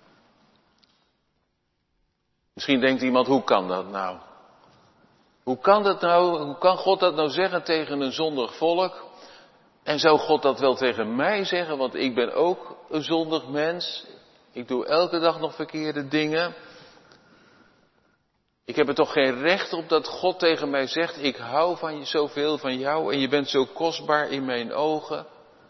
Misschien denkt iemand, hoe kan dat nou? Hoe kan dat nou, hoe kan God dat nou zeggen tegen een zondig volk? En zou God dat wel tegen mij zeggen, want ik ben ook een zondig mens. Ik doe elke dag nog verkeerde dingen. Ik heb er toch geen recht op dat God tegen mij zegt, ik hou van je zoveel van jou en je bent zo kostbaar in mijn ogen.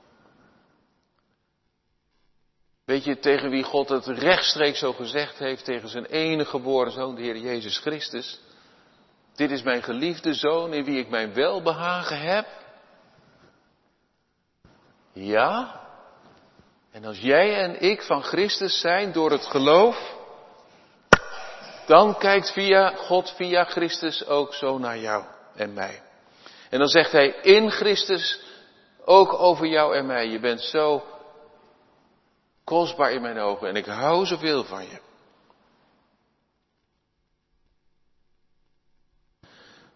Weet je tegen wie God het rechtstreeks zo gezegd heeft? Tegen zijn enige geboren zoon, de Heer Jezus Christus. Dit is mijn geliefde zoon in wie ik mijn welbehagen heb. Ja. En als jij en ik van Christus zijn door het geloof, dan kijkt via God, via Christus ook zo naar jou en mij. En dan zegt hij in Christus ook over jou en mij. Je bent zo kostbaar in mijn ogen en ik hou zoveel van je.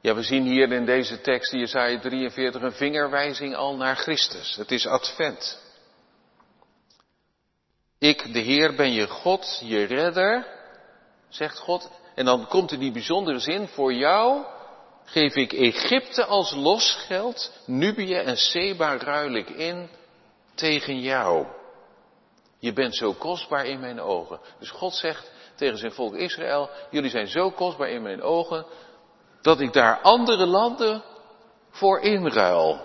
Ja, we zien hier in deze tekst, Jesaja drieënveertig, een vingerwijzing al naar Christus. Het is Advent. Ik, de Heer, ben je God, je redder, zegt God. En dan komt er die bijzondere zin, voor jou geef ik Egypte als losgeld, Nubië en Seba ruil ik in tegen jou. Je bent zo kostbaar in mijn ogen. Dus God zegt tegen zijn volk Israël, jullie zijn zo kostbaar in mijn ogen, dat ik daar andere landen voor inruil.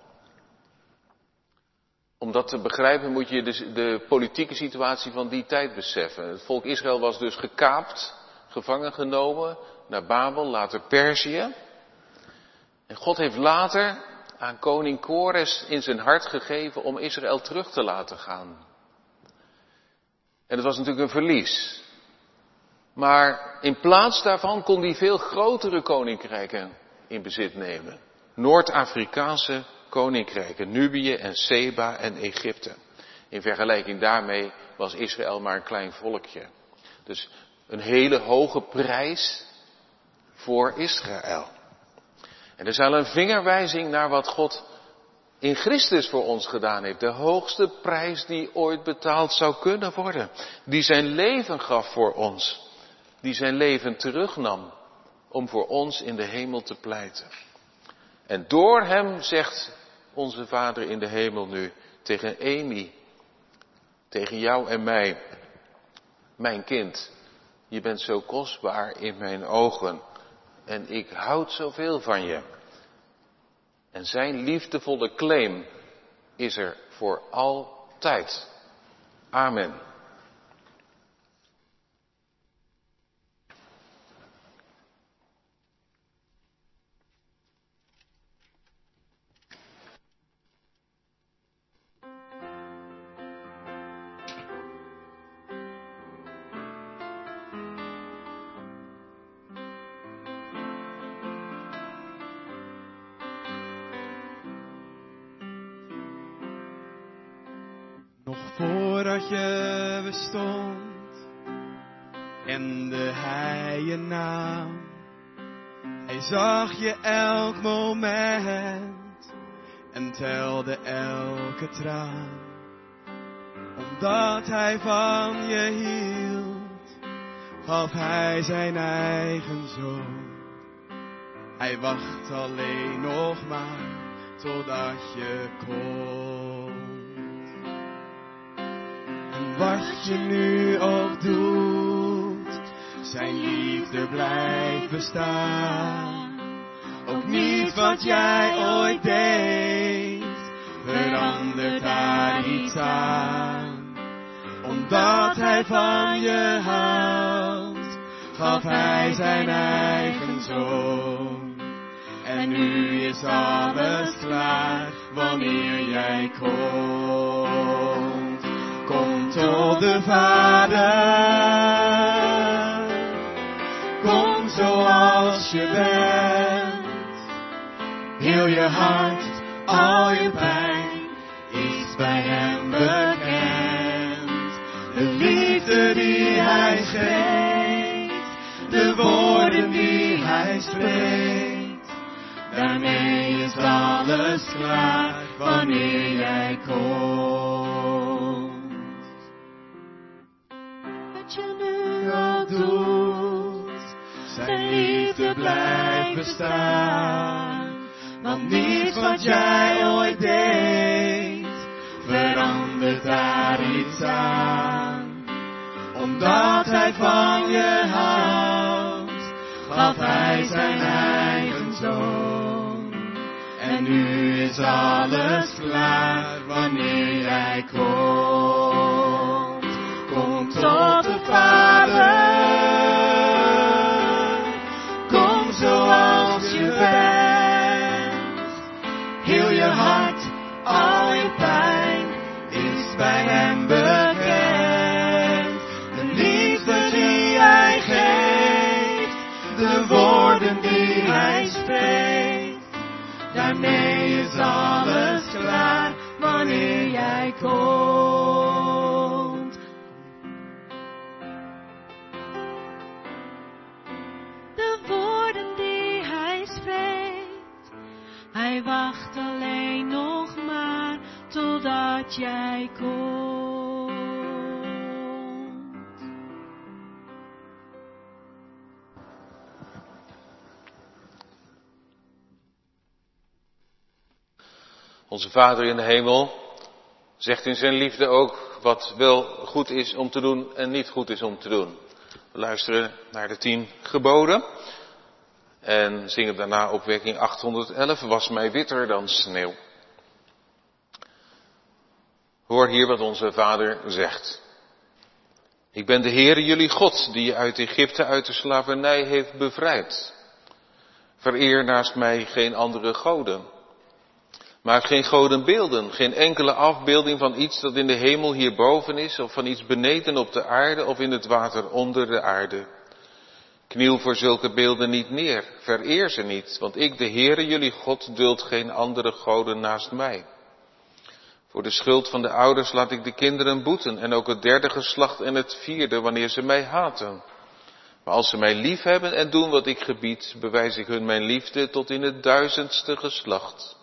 Om dat te begrijpen moet je de, de politieke situatie van die tijd beseffen. Het volk Israël was dus gekaapt, gevangen genomen naar Babel, later Perzië. En God heeft later aan koning Kores in zijn hart gegeven om Israël terug te laten gaan. En dat was natuurlijk een verlies. Maar in plaats daarvan kon hij veel grotere koninkrijken in bezit nemen. Noord-Afrikaanse koninkrijken, Nubië en Seba en Egypte. In vergelijking daarmee was Israël maar een klein volkje. Dus een hele hoge prijs voor Israël. En er is al een vingerwijzing naar wat God in Christus voor ons gedaan heeft. De hoogste prijs die ooit betaald zou kunnen worden. Die zijn leven gaf voor ons. Die zijn leven terugnam om voor ons in de hemel te pleiten. En door hem zegt onze Vader in de hemel nu tegen Amy, tegen jou en mij, mijn kind, je bent zo kostbaar in mijn ogen en ik houd zoveel van je. En zijn liefdevolle claim is er voor altijd. Amen. Nog voordat je bestond, kende hij je naam. Hij zag je elk moment en telde elke traan. Omdat hij van je hield, gaf hij zijn eigen zoon. Hij wacht alleen nog maar totdat je komt. Wat je nu ook doet, zijn liefde blijft bestaan. Ook niet wat jij ooit deed, verandert daar iets aan. Omdat hij van je houdt, gaf hij zijn eigen zoon. En nu is alles klaar wanneer jij komt. Kom tot de Vader, kom zoals je bent. Heel je hart, al je pijn, is bij hem bekend. De liefde die hij geeft, de woorden die hij spreekt. Daarmee is alles klaar wanneer jij komt. Wat je nu al doet, zijn liefde blijft bestaan. Want niet wat jij ooit deed, verandert daar iets aan. Omdat hij van je houdt, gaf hij zijn eigen zoon. En nu is alles klaar wanneer jij komt. Kom tot de Vader, kom zoals je bent. Heel je hart, al je pijn, is bij hem bekend. De liefde die hij geeft, de woorden die hij spreekt. Daarmee is alles klaar wanneer jij komt. De woorden die hij spreekt. Hij wacht alleen nog maar totdat jij komt. Onze Vader in de hemel zegt in zijn liefde ook wat wel goed is om te doen en niet goed is om te doen. We luisteren naar de tien geboden en zingen daarna opwekking achthonderdelf, was mij witter dan sneeuw. Hoor hier wat onze Vader zegt. Ik ben de Heere jullie God, die je uit Egypte uit de slavernij heeft bevrijd. Vereer naast mij geen andere goden. Maak geen godenbeelden, geen enkele afbeelding van iets dat in de hemel hierboven is, of van iets beneden op de aarde, of in het water onder de aarde. Kniel voor zulke beelden niet neer, vereer ze niet, want ik, de Heere, jullie God, duld geen andere goden naast mij. Voor de schuld van de ouders laat ik de kinderen boeten, en ook het derde geslacht en het vierde, wanneer ze mij haten. Maar als ze mij lief hebben en doen wat ik gebied, bewijs ik hun mijn liefde tot in het duizendste geslacht.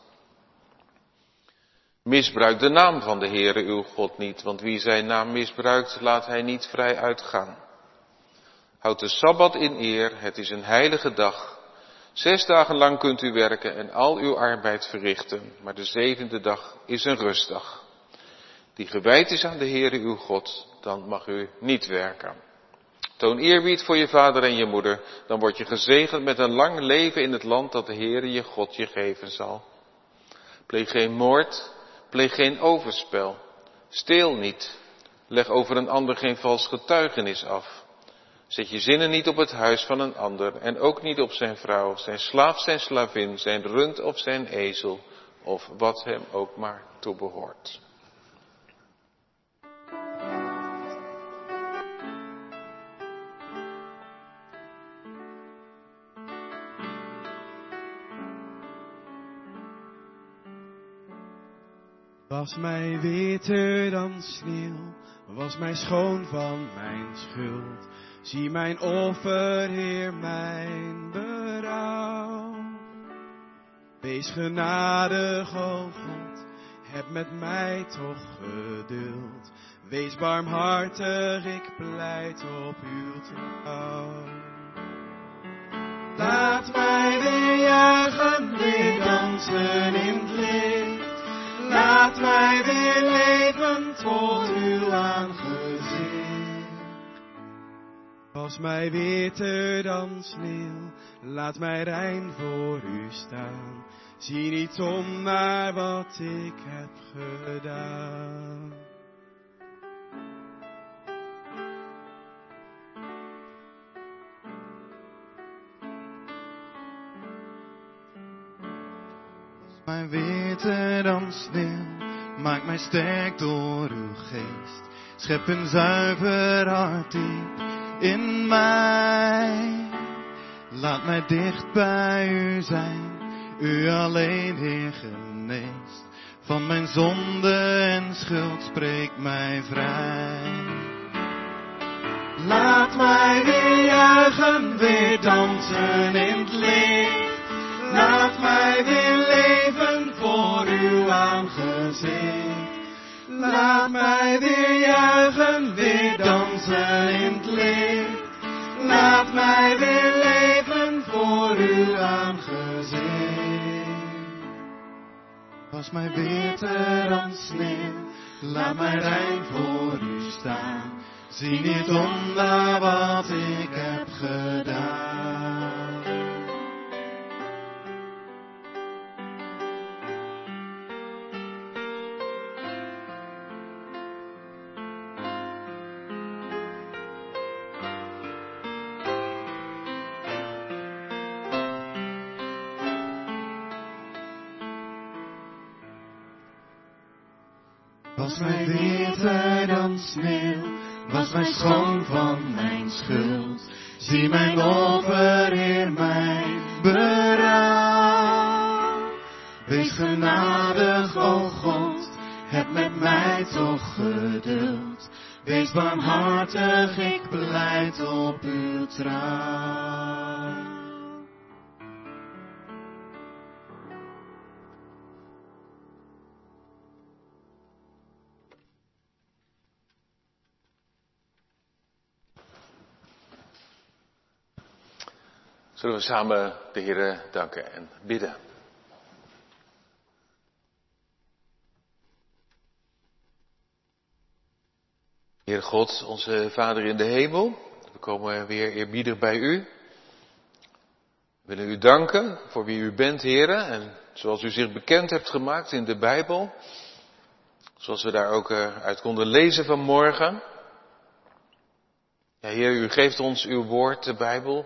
Misbruik de naam van de Heere uw God niet, want wie zijn naam misbruikt, laat hij niet vrij uitgaan. Houd de Sabbat in eer, het is een heilige dag. Zes dagen lang kunt u werken en al uw arbeid verrichten, maar de zevende dag is een rustdag, die gewijd is aan de Heere uw God, dan mag u niet werken. Toon eerbied voor je vader en je moeder, dan word je gezegend met een lang leven in het land dat de Heere je God je geven zal. Pleeg geen moord, pleeg geen overspel, steel niet, leg over een ander geen vals getuigenis af. Zet je zinnen niet op het huis van een ander en ook niet op zijn vrouw, zijn slaaf, zijn slavin, zijn rund of zijn ezel, of wat hem ook maar toebehoort. Was mij witter dan sneeuw, was mij schoon van mijn schuld. Zie mijn offer, Heer, mijn berouw. Wees genadig, o God, heb met mij toch geduld. Wees barmhartig, ik pleit op uw trouw. Laat mij weer juichen, weer dansen in het licht. Laat mij weer leven tot uw aangezicht. Was mij witter dan sneeuw, laat mij rein voor u staan. Zie niet om naar wat ik heb gedaan. Was mij witter dan sneeuw, maak mij sterk door uw geest. Schep een zuiver hart diep in mij. Laat mij dicht bij u zijn, u alleen, Heer, geneest. Van mijn zonde en schuld spreek mij vrij. Laat mij weer juichen, weer dansen in het licht. Laat mij weer leven voor uw aangezicht. Laat mij weer juichen, weer dansen in het licht. Laat mij weer leven voor uw aangezicht. Was mij witter dan sneeuw, laat mij rein voor u staan. Zie niet om naar wat ik heb gedaan. Was mij witter dan sneeuw, was mij schoon van mijn schuld. Zie mijn offer, Heer, mijn berouw. Wees genadig, o God, heb met mij toch geduld. Wees barmhartig, ik pleit op uw trouw. Zullen we samen de Heer danken en bidden. Heer God, onze Vader in de hemel, we komen weer eerbiedig bij u. We willen u danken voor wie u bent, Heer, en zoals u zich bekend hebt gemaakt in de Bijbel. Zoals we daar ook uit konden lezen vanmorgen. Ja, Heer, u geeft ons uw woord, de Bijbel,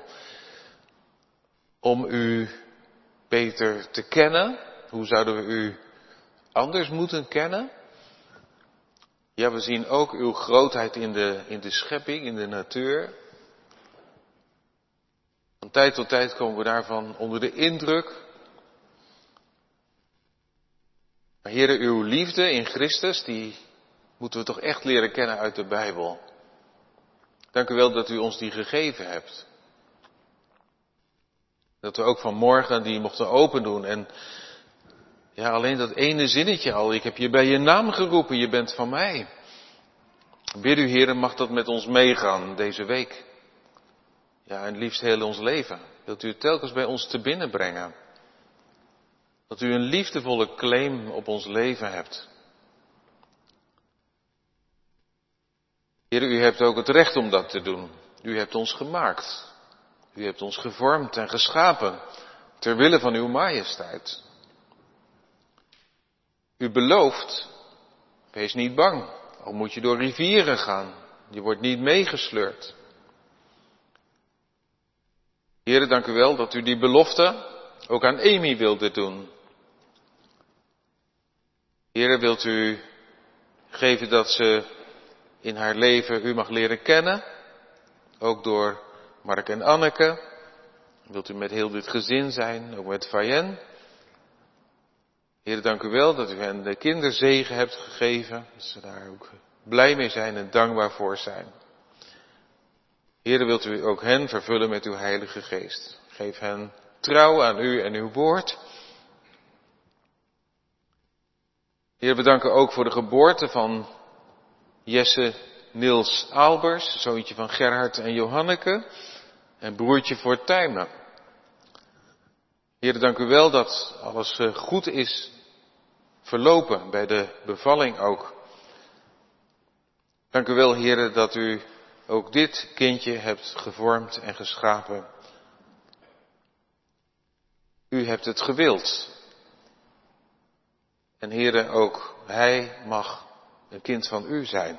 om u beter te kennen. Hoe zouden we u anders moeten kennen? Ja, we zien ook uw grootheid in de, in de schepping, in de natuur. Van tijd tot tijd komen we daarvan onder de indruk. Maar Heere, uw liefde in Christus, die moeten we toch echt leren kennen uit de Bijbel. Dank u wel dat u ons die gegeven hebt. Dat we ook vanmorgen die mochten open doen. En ja, alleen dat ene zinnetje al. Ik heb je bij je naam geroepen, je bent van mij. Bid u, Heere, mag dat met ons meegaan deze week. Ja, en liefst heel ons leven. Wilt u het telkens bij ons te binnen brengen. Dat u een liefdevolle claim op ons leven hebt. Heer, u hebt ook het recht om dat te doen. U hebt ons gemaakt. U hebt ons gevormd en geschapen. Ter wille van uw majesteit. U belooft, wees niet bang. Al moet je door rivieren gaan. Je wordt niet meegesleurd. Heer, dank u wel dat u die belofte ook aan Amy wilde doen. Heer, wilt u geven dat ze in haar leven u mag leren kennen. Ook door Mark en Anneke. Wilt u met heel dit gezin zijn, ook met Fayen. Heer, dank u wel dat u hen de kinderzegen hebt gegeven. Dat ze daar ook blij mee zijn en dankbaar voor zijn. Heer, wilt u ook hen vervullen met uw Heilige Geest. Geef hen trouw aan u en uw woord. Heer, we danken ook voor de geboorte van Jesse Niels Albers, zoontje van Gerhard en Johanneke en broertje Fortuyn. Heer, dank u wel dat alles goed is verlopen, bij de bevalling ook. Dank u wel, Heer, dat u ook dit kindje hebt gevormd en geschapen. U hebt het gewild. En Heere, ook hij mag een kind van u zijn.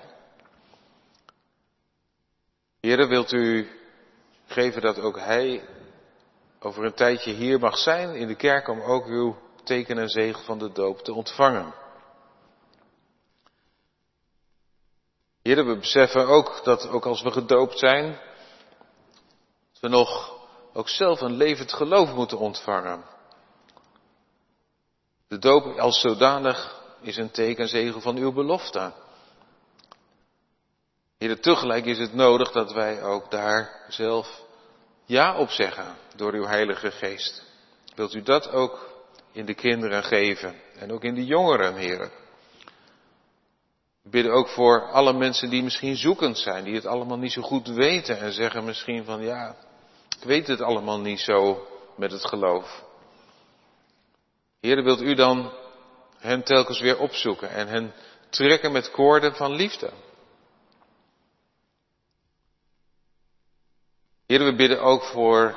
Heere, wilt u geven dat ook hij over een tijdje hier mag zijn in de kerk om ook uw teken en zegel van de doop te ontvangen. Heere, we beseffen ook dat ook als we gedoopt zijn, dat we nog ook zelf een levend geloof moeten ontvangen. De doop als zodanig is een tekenzegel van uw belofte. Heer, tegelijk is het nodig dat wij ook daar zelf ja op zeggen door uw Heilige Geest. Wilt u dat ook in de kinderen geven en ook in de jongeren, Heer? We bidden ook voor alle mensen die misschien zoekend zijn, die het allemaal niet zo goed weten en zeggen misschien van ja, ik weet het allemaal niet zo met het geloof. Heer, wilt u dan hen telkens weer opzoeken en hen trekken met koorden van liefde. Heer, we bidden ook voor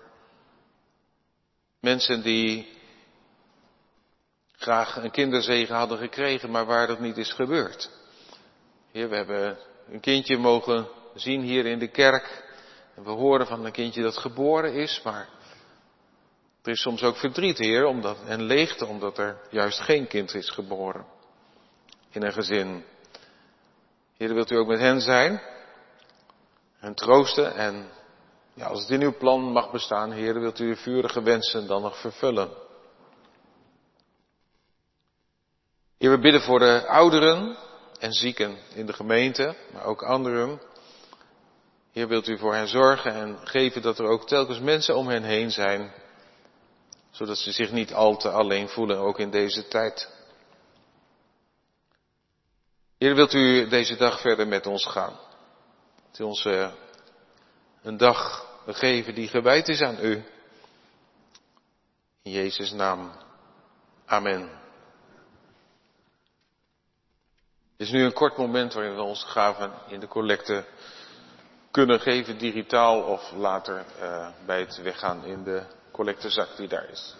mensen die graag een kinderzegen hadden gekregen, maar waar dat niet is gebeurd. Heer, we hebben een kindje mogen zien hier in de kerk. En we horen van een kindje dat geboren is, maar er is soms ook verdriet, Heer, omdat, en leegte, omdat er juist geen kind is geboren in een gezin. Heer, wilt u ook met hen zijn, hen troosten en ja, als het in uw plan mag bestaan, Heer, wilt u uw vurige wensen dan nog vervullen. Heer, we bidden voor de ouderen en zieken in de gemeente, maar ook anderen. Heer, wilt u voor hen zorgen en geven dat er ook telkens mensen om hen heen zijn, zodat ze zich niet al te alleen voelen, ook in deze tijd. Heer, wilt u deze dag verder met ons gaan? Dat u ons uh, een dag geven die gewijd is aan u. In Jezus' naam. Amen. Het is nu een kort moment waarin we onze gaven in de collecte kunnen geven, digitaal of later uh, bij het weggaan in de collectezak die daar is.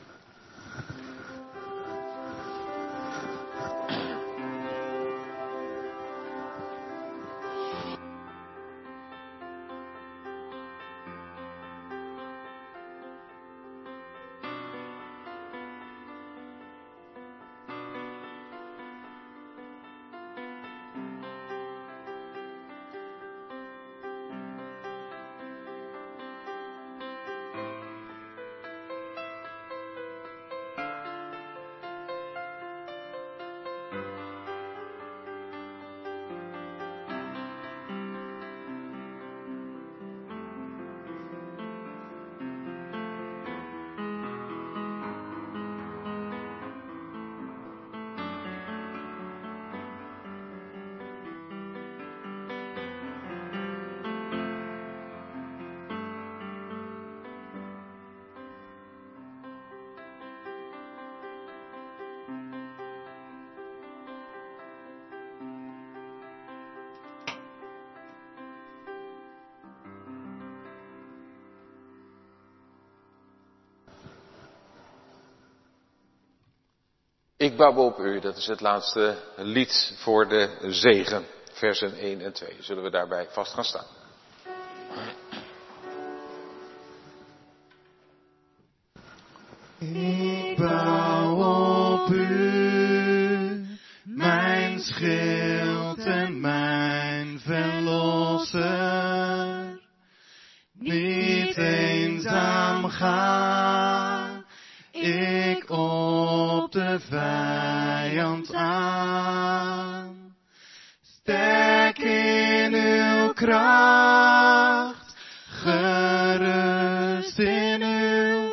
Ik bouw op u, dat is het laatste lied voor de zegen, versen één en twee. Zullen we daarbij vast gaan staan. Ik bouw op u, mijn schild en mijn verlosser. Niet eenzaam ga ik op de vijand aan. Sterk in uw kracht, gerust in uw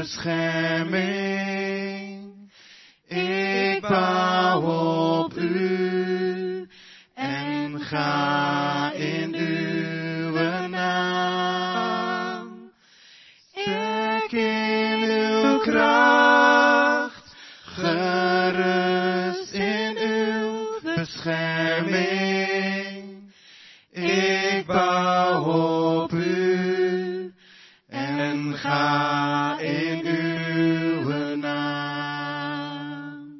bescherming. Ik bouw op u en ga in uw naam. Sterk in uw kracht, gerust in uw bescherming. Ik bouw op u en ga in uw naam.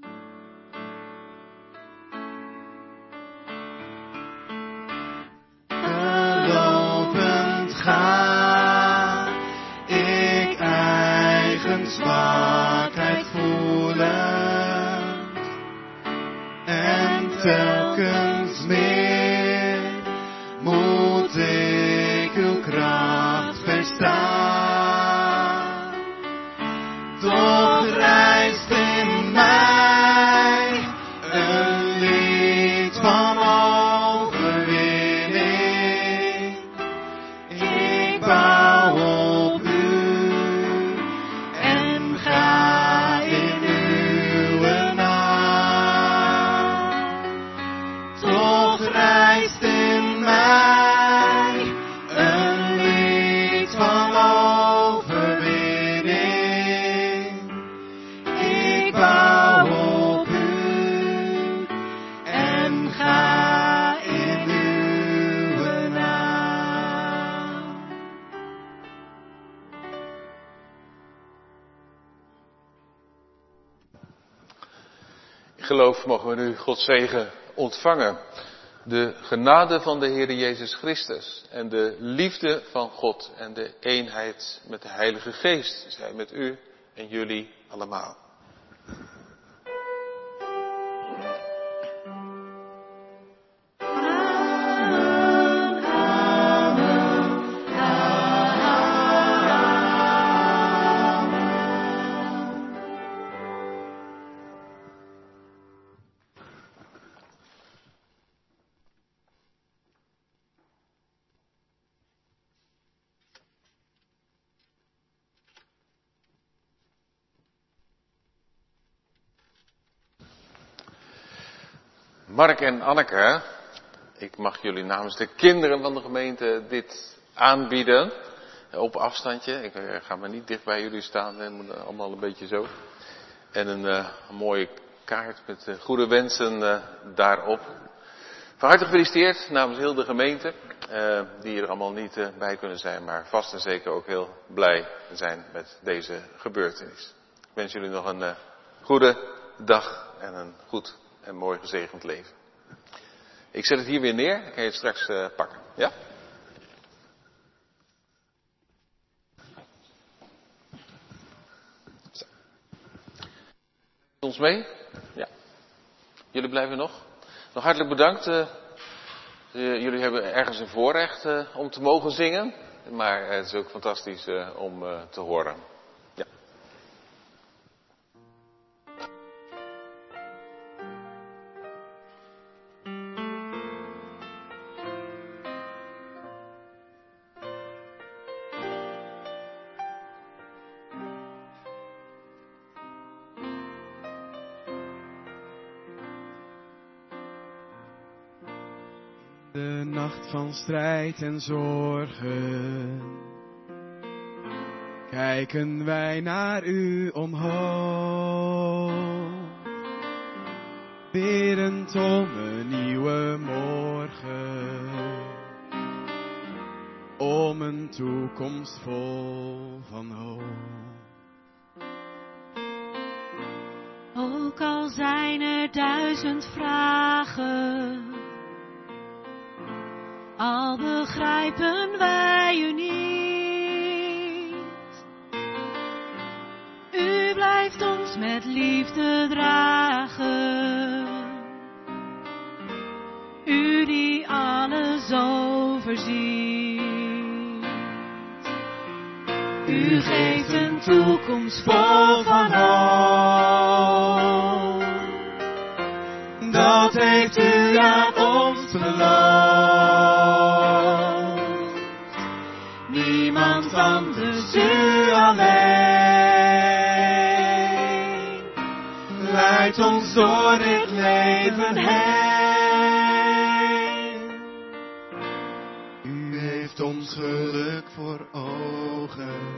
Gelopend ga ik eigen zwakheid voelend en telkens meer moet ik uw kracht verstaan. Toch rijst in mij een lied van overwinning. Ik bouw op u en ga in uw naam. Toch rijst in mij een lied van overwinning. Ik bouw op u en ga in uw naam. Ik geloof, mogen we nu Gods zegen ontvangen. De genade van de Heer Jezus Christus en de liefde van God en de eenheid met de Heilige Geest zij met u en jullie allemaal. Mark en Anneke, ik mag jullie namens de kinderen van de gemeente dit aanbieden. op afstandje. Ik uh, ga maar niet dicht bij jullie staan. Het moet allemaal een beetje zo. En een, uh, een mooie kaart met uh, goede wensen uh, daarop. Van harte gefeliciteerd namens heel de gemeente. Uh, die er allemaal niet uh, bij kunnen zijn. Maar vast en zeker ook heel blij zijn met deze gebeurtenis. Ik wens jullie nog een uh, goede dag en een goed en mooi gezegend leven. Ik zet het hier weer neer. Dan kan je het straks uh, pakken. Ja? Ons mee? Ja. Jullie blijven nog? Nog hartelijk bedankt. Uh, uh, jullie hebben ergens een voorrecht uh, om te mogen zingen. Maar uh, het is ook fantastisch uh, om uh, te horen. Ja. De nacht van strijd en zorgen, kijken wij naar u omhoog, bidend om een nieuwe morgen, om een toekomst vol van hoop. Ook al zijn er duizend vragen, al begrijpen wij u niet, u blijft ons met liefde dragen, u die alles overziet. U geeft een toekomst vol van hoop, dat heeft u aan ons beloofd. Niemand anders, u alleen, leidt ons door dit leven heen. U heeft ons geluk voor ogen,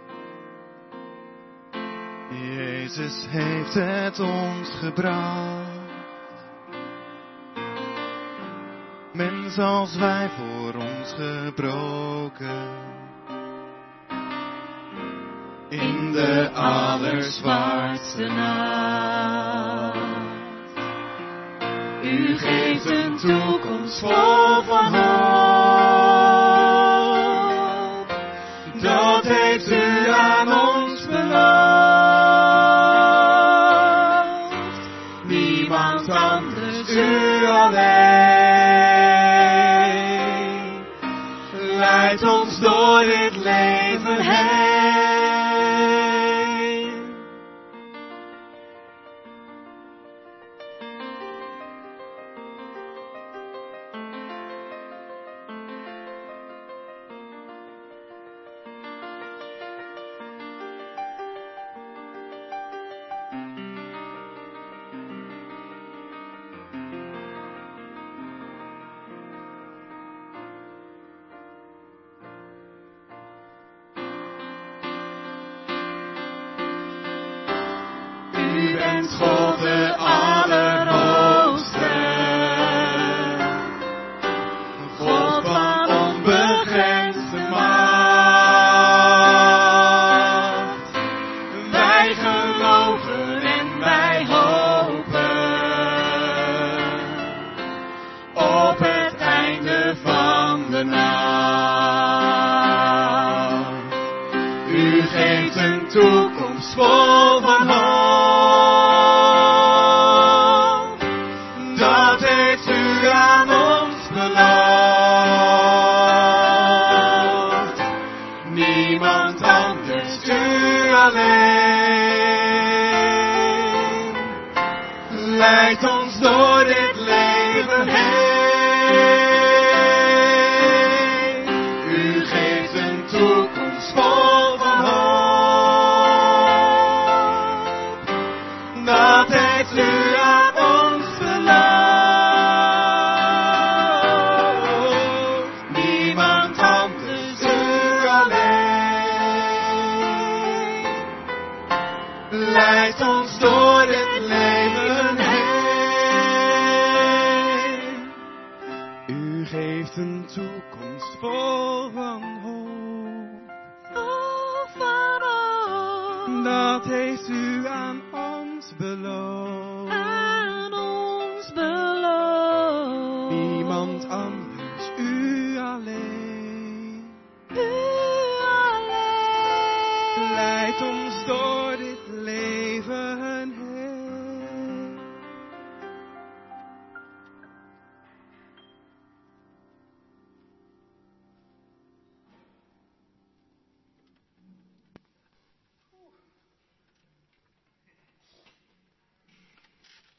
Jezus heeft het ons gebracht. Mens als wij voor ons gebroken, in de allerzwaarste nacht. U geeft een toekomst vol van hoop, dat heeft u aan ons beloofd. Niemand anders, u alleen, leidt ons door dit leven heen. U bent God de Allerhoogste, God van onbegrensde macht. Wij geloven en wij hopen op het einde van de nacht. U geeft een toekomst vol van hoop. Niemand anders, u alleen, leidt ons door dit leven heen. U geeft een toekomst vol van hoop, dat heeft u aan ons beloofd. Niemand anders, u alleen. zo.